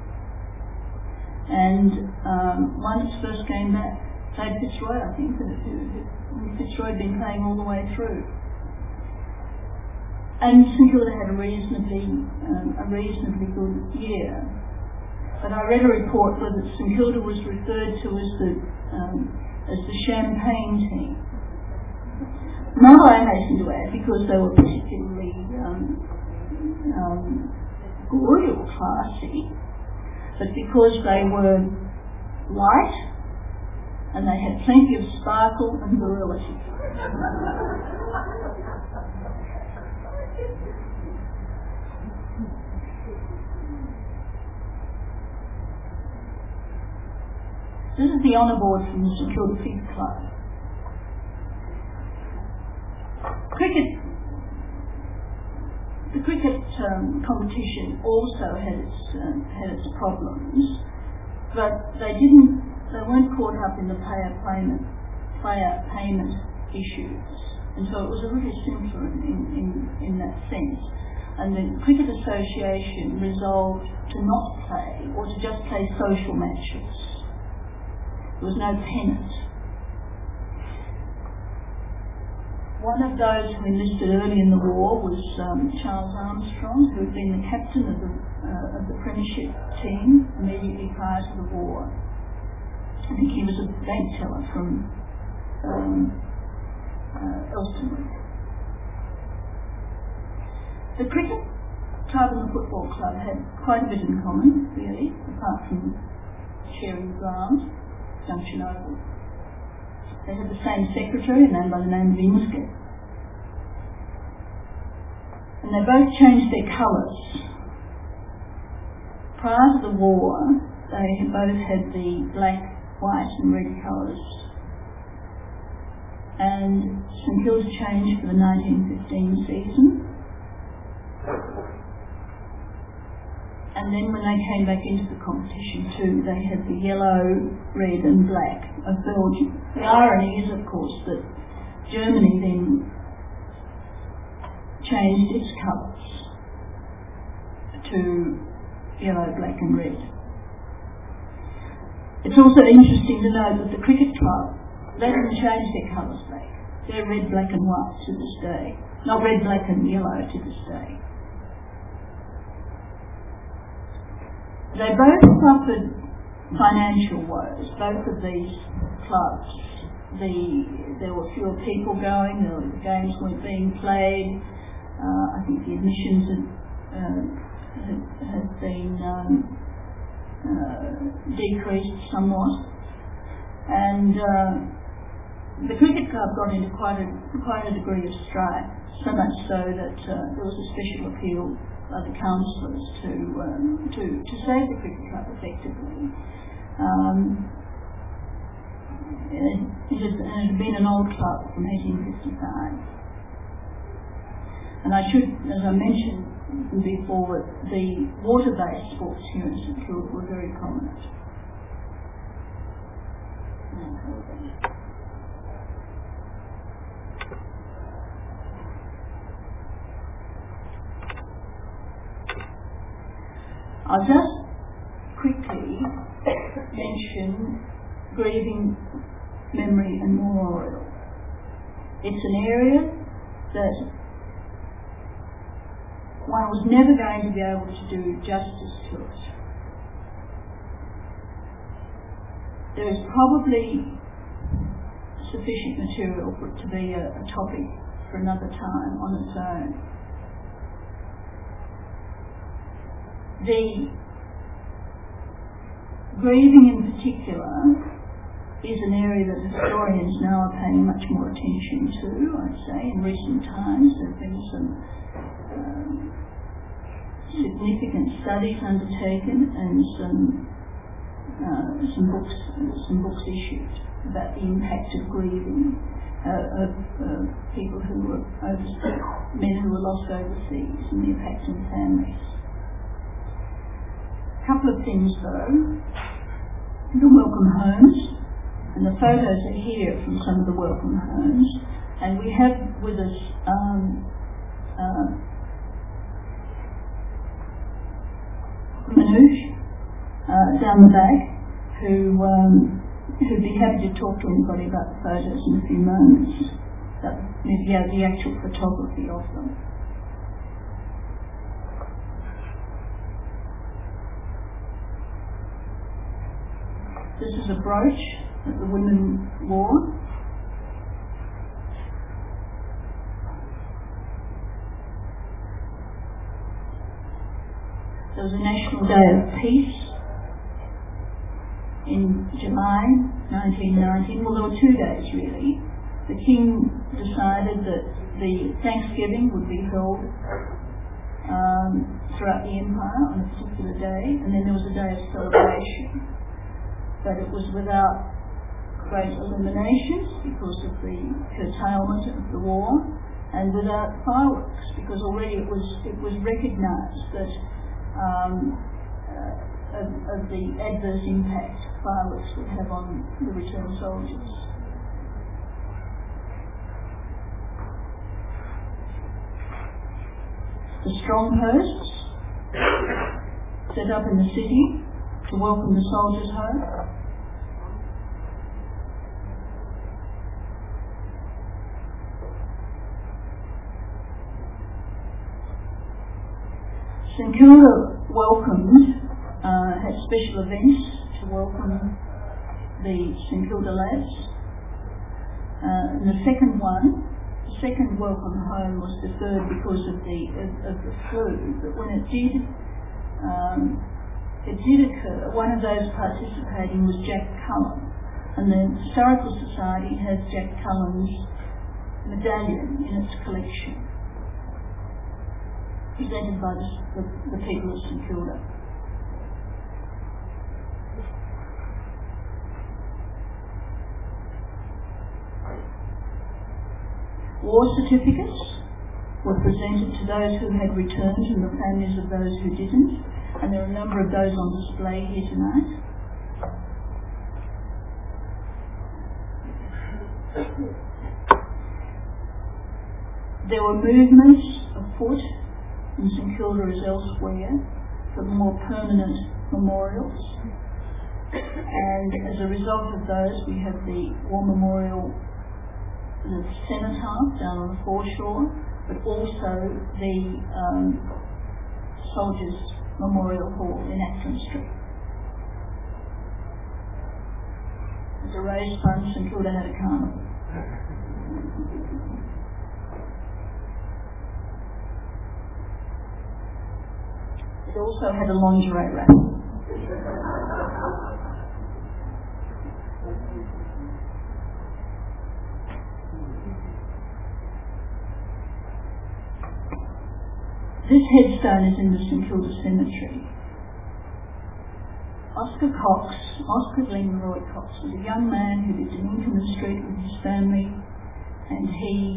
and won its first game back. Played Fitzroy, I think, and Fitzroy had been playing all the way through. And St Kilda had a reasonably good year. But I read a report where St Kilda was referred to as the champagne team. Not, I hasten to add, because they were particularly good or classy, but because they were light and they had plenty of sparkle and virility. This is the honour board from the St Kilda Cricket Club. The cricket competition also had its problems, but they weren't caught up in the player payment issues, and so it was a little simpler in that sense. And the Cricket Association resolved to not play, or to just play social matches. There was no pennant. One of those who enlisted early in the war was Charles Armstrong, who had been the captain of the Premiership team immediately prior to the war. I think he was a bank teller from Elstonwood. The cricket club and the football club had quite a bit in common, really, apart from sharing ground, Junction Oval. They had the same secretary, a man by the name of Innsket. And they both changed their colours. Prior to the war, they both had the black, white and red colours. And St Kilda changed for the 1915 season. And then when they came back into the competition too, they had the yellow, red and black of Belgium. The irony is, of course, that Germany then changed its colours to yellow, black and red. It's also interesting to note that the cricket club, they didn't change their colours back. They're red, black and white to this day. Not red, black and yellow to this day. They both suffered financial woes, both of these clubs. There were fewer people going, the games weren't being played. I think the admissions had been decreased somewhat. And the cricket club got into quite a degree of strife, so much so that there was a special appeal by the councillors to save the cricket club effectively. It had been an old club from 1855. And I should, as I mentioned before, the water-based sports here in St Kilda were very prominent. I'll just quickly mention grieving, memory and memorial. It's an area that one was never going to be able to do justice to it. There is probably sufficient material for it to be a topic for another time on its own. The grieving in particular is an area that historians now are paying much more attention to, I'd say. In recent times there have been some significant studies undertaken and some books issued about the impact of grieving of people who were overseas, men who were lost overseas, and the impact on families. A couple of things though. The welcome homes, and the photos are here from some of the welcome homes, and we have with us Manoush down the back, who'd be happy to talk to anybody about the photos in a few moments, the actual photography of them. This is a brooch that the women wore. There was a National Day of Peace in July 1919. Well, there were 2 days really. the King decided that the Thanksgiving would be held throughout the Empire on a particular day, and then there was a day of celebration. But it was without great illuminations because of the curtailment of the war, and without fireworks because already it was recognised that of the adverse impact fireworks would have on the returned soldiers. The strong posts set up in the city to welcome the soldiers home. St Kilda had special events to welcome the St Kilda lads. And the second welcome home was deferred because of the flu, but when it did occur, one of those participating was Jack Cullen, and the Historical Society has Jack Cullen's medallion in its collection, presented by the people of St Kilda. War certificates were presented to those who had returned and the families of those who didn't, and there are a number of those on display here tonight. There were movements afoot in St Kilda as elsewhere for more permanent memorials, and as a result of those we have the War Memorial, the Cenotaph down on the foreshore, but also the Soldiers Memorial Hall in Acton Street. As a raised fund, St Kilda had a carnival. It also had a lingerie raffle. This headstone is in the St Kilda Cemetery. Oscar Glenroy Cox, was a young man who lived in Inkerman Street with his family, and he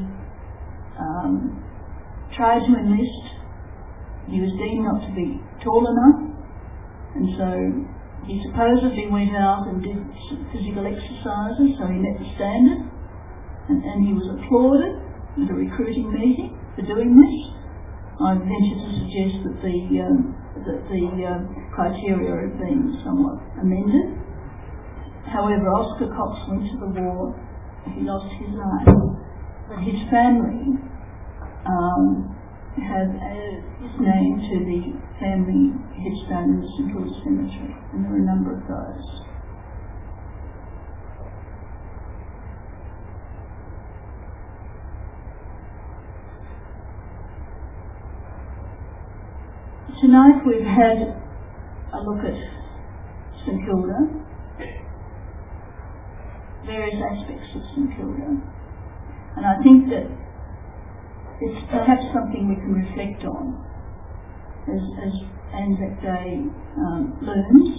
tried to enlist. He was deemed not to be tall enough, and so he supposedly went out and did some physical exercises, so he met the standard, and he was applauded at a recruiting meeting for doing this. I venture to suggest that the criteria have been somewhat amended. However, Oscar Cox went to the war, he lost his life, but his family have added his name to the family headstone in the St Kilda Cemetery, and there are a number of those. Tonight we've had a look at St Kilda, various aspects of St Kilda, and I think that it's perhaps something we can reflect on as Anzac Day looms.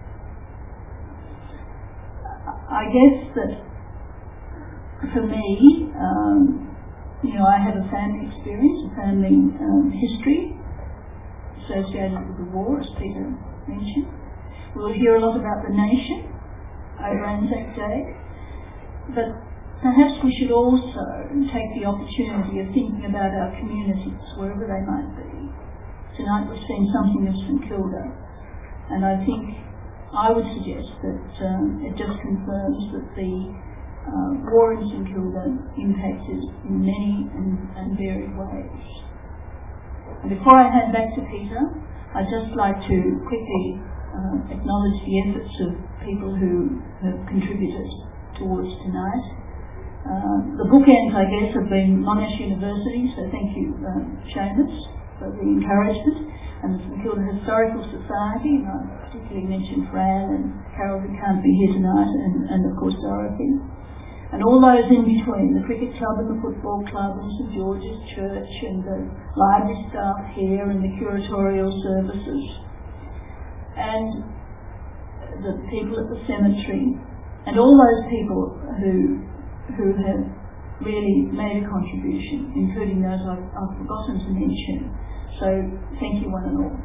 I guess that for me, I have a family experience, a family history associated with the war, as Peter mentioned. We'll hear a lot about the nation over Anzac Day, but perhaps we should also take the opportunity of thinking about our communities, wherever they might be. Tonight we've seen something of St Kilda, and I think I would suggest that it just confirms that the war in St Kilda impacted in many and varied ways. And before I hand back to Peter, I'd just like to quickly acknowledge the efforts of people who have contributed towards tonight. The bookends, I guess, have been Monash University, so thank you, Seamus, for the encouragement, and the St Kilda Historical Society, and I particularly mention Fran and Carol, who can't be here tonight, and of course Dorothy. and all those in between, the cricket club and the football club and St George's Church and the library staff here and the curatorial services and the people at the cemetery and all those people who have really made a contribution, including those I've forgotten to mention. So thank you one and all.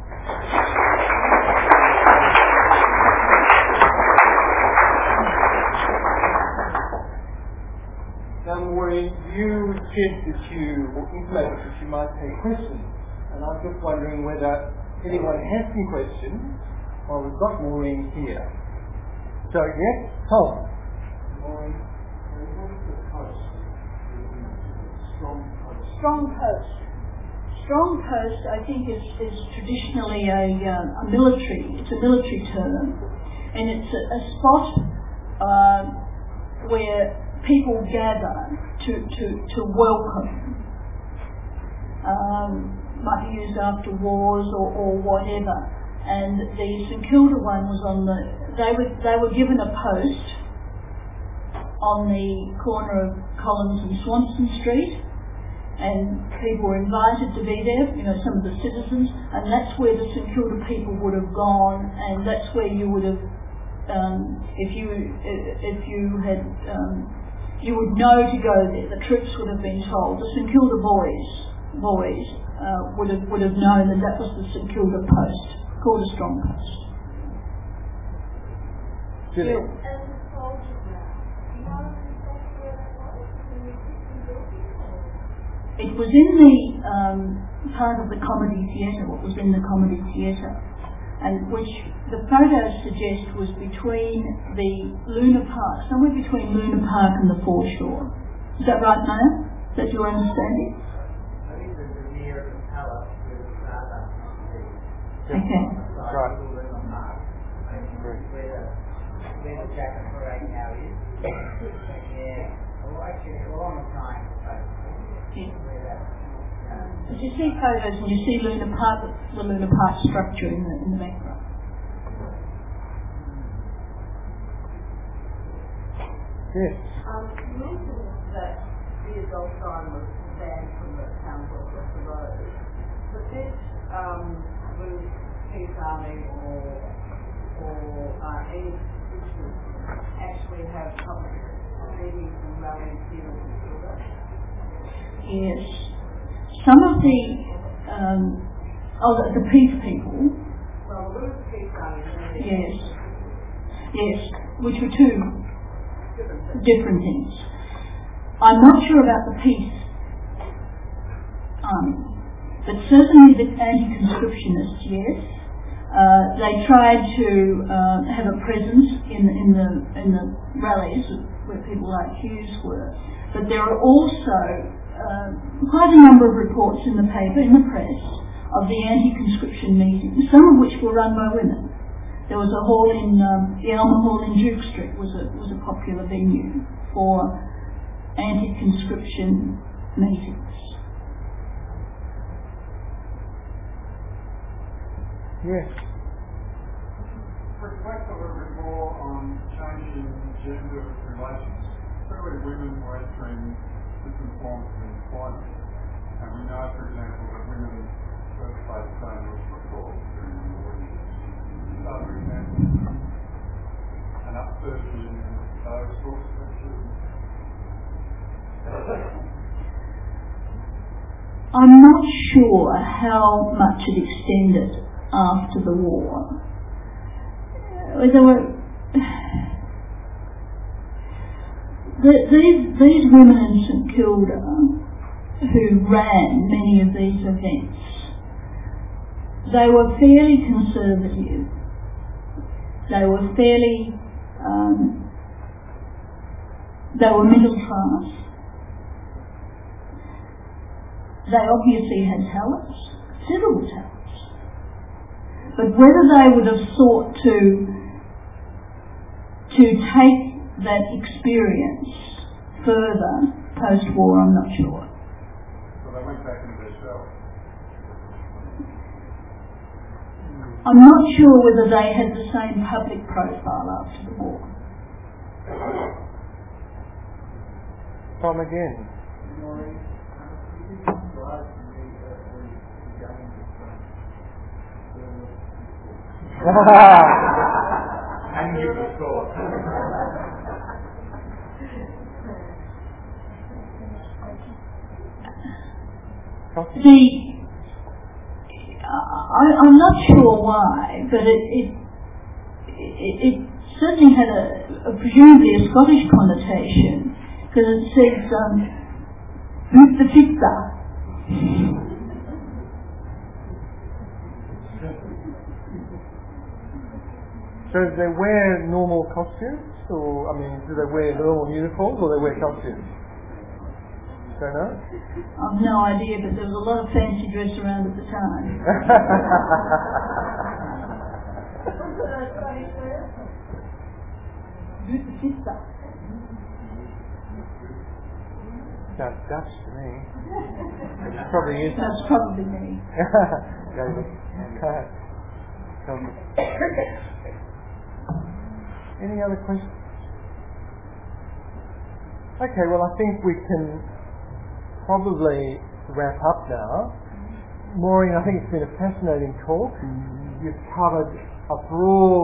Now, Maureen, you said that you, or intimated that you might take questions, and I'm just wondering whether anyone has some questions. Well, we've got Maureen here. So, yes, Tom. Maureen, what is the post? Strong post. Strong post. Strong post, I think, is traditionally a military. It's a military term, and it's a spot where people gather to welcome. Might be used after wars or whatever. And the St Kilda one was on they were given a post on the corner of Collins and Swanston Street, and people were invited to be there, some of the citizens, and that's where the St Kilda people would have gone, and that's where you would have, if you had, you would know to go there. The troops would have been told. The St Kilda boys would have known that was the St Kilda post, called a strong post. Jill. It was in the part of the comedy theatre, what was in the comedy theatre, and which the photos suggest was between the Luna Park, somewhere between Luna Park and the foreshore. Is that right, Maya? Is that your understanding? I think there's a near the palace with the Okay. Right. Where the jacket parade now is. Yeah. Well, actually, a long time. As you see photos and you see Luna Park, the Luna Park structure in the background. Yes. You mentioned that the adult sign was banned from the council across the road, but this was Peace Army or any institution actually have public meetings and rallies here in the Kilda? Yes. Some of the peace people. Well, there was Peace Army. Yes, which were two different things. I'm not sure about the peace army, but certainly the anti-conscriptionists, yes. They tried to have a presence in the rallies where people like Hughes were, but there are also quite a number of reports in the paper, in the press, of the anti-conscription meetings, some of which were run by women. There was a hall in the Elmer Hall in Duke Street was a popular venue for anti-conscription meetings. Yes. Reflect a little bit more on changing gender relations. Clearly women were entering different forms of employment. And we know, for example, that women first played the same role before during the war. Other examples. An upsurge in those sorts of issues. I'm not sure how much it extended after the war. There were these women in St Kilda who ran many of these events. They were fairly conservative. They were fairly. They were middle class. They obviously had talents, considerable talents. But whether they would have sought to take that experience further post-war, I'm not sure. So they went back into their shell. I'm not sure whether they had the same public profile after the war. Tom again. And you will score. I'm not sure why, but it certainly had presumably a Scottish connotation, because it says the pizza. So do they wear normal costumes, or do they wear normal uniforms, or they wear costumes? Don't know. I've no idea, but there was a lot of fancy dress around at the time. Sounds Dutch to me. It probably is. That's probably me. Any other questions? Okay, well I think we can probably wrap up now. Maureen, I think it's been a fascinating talk. You've covered a broad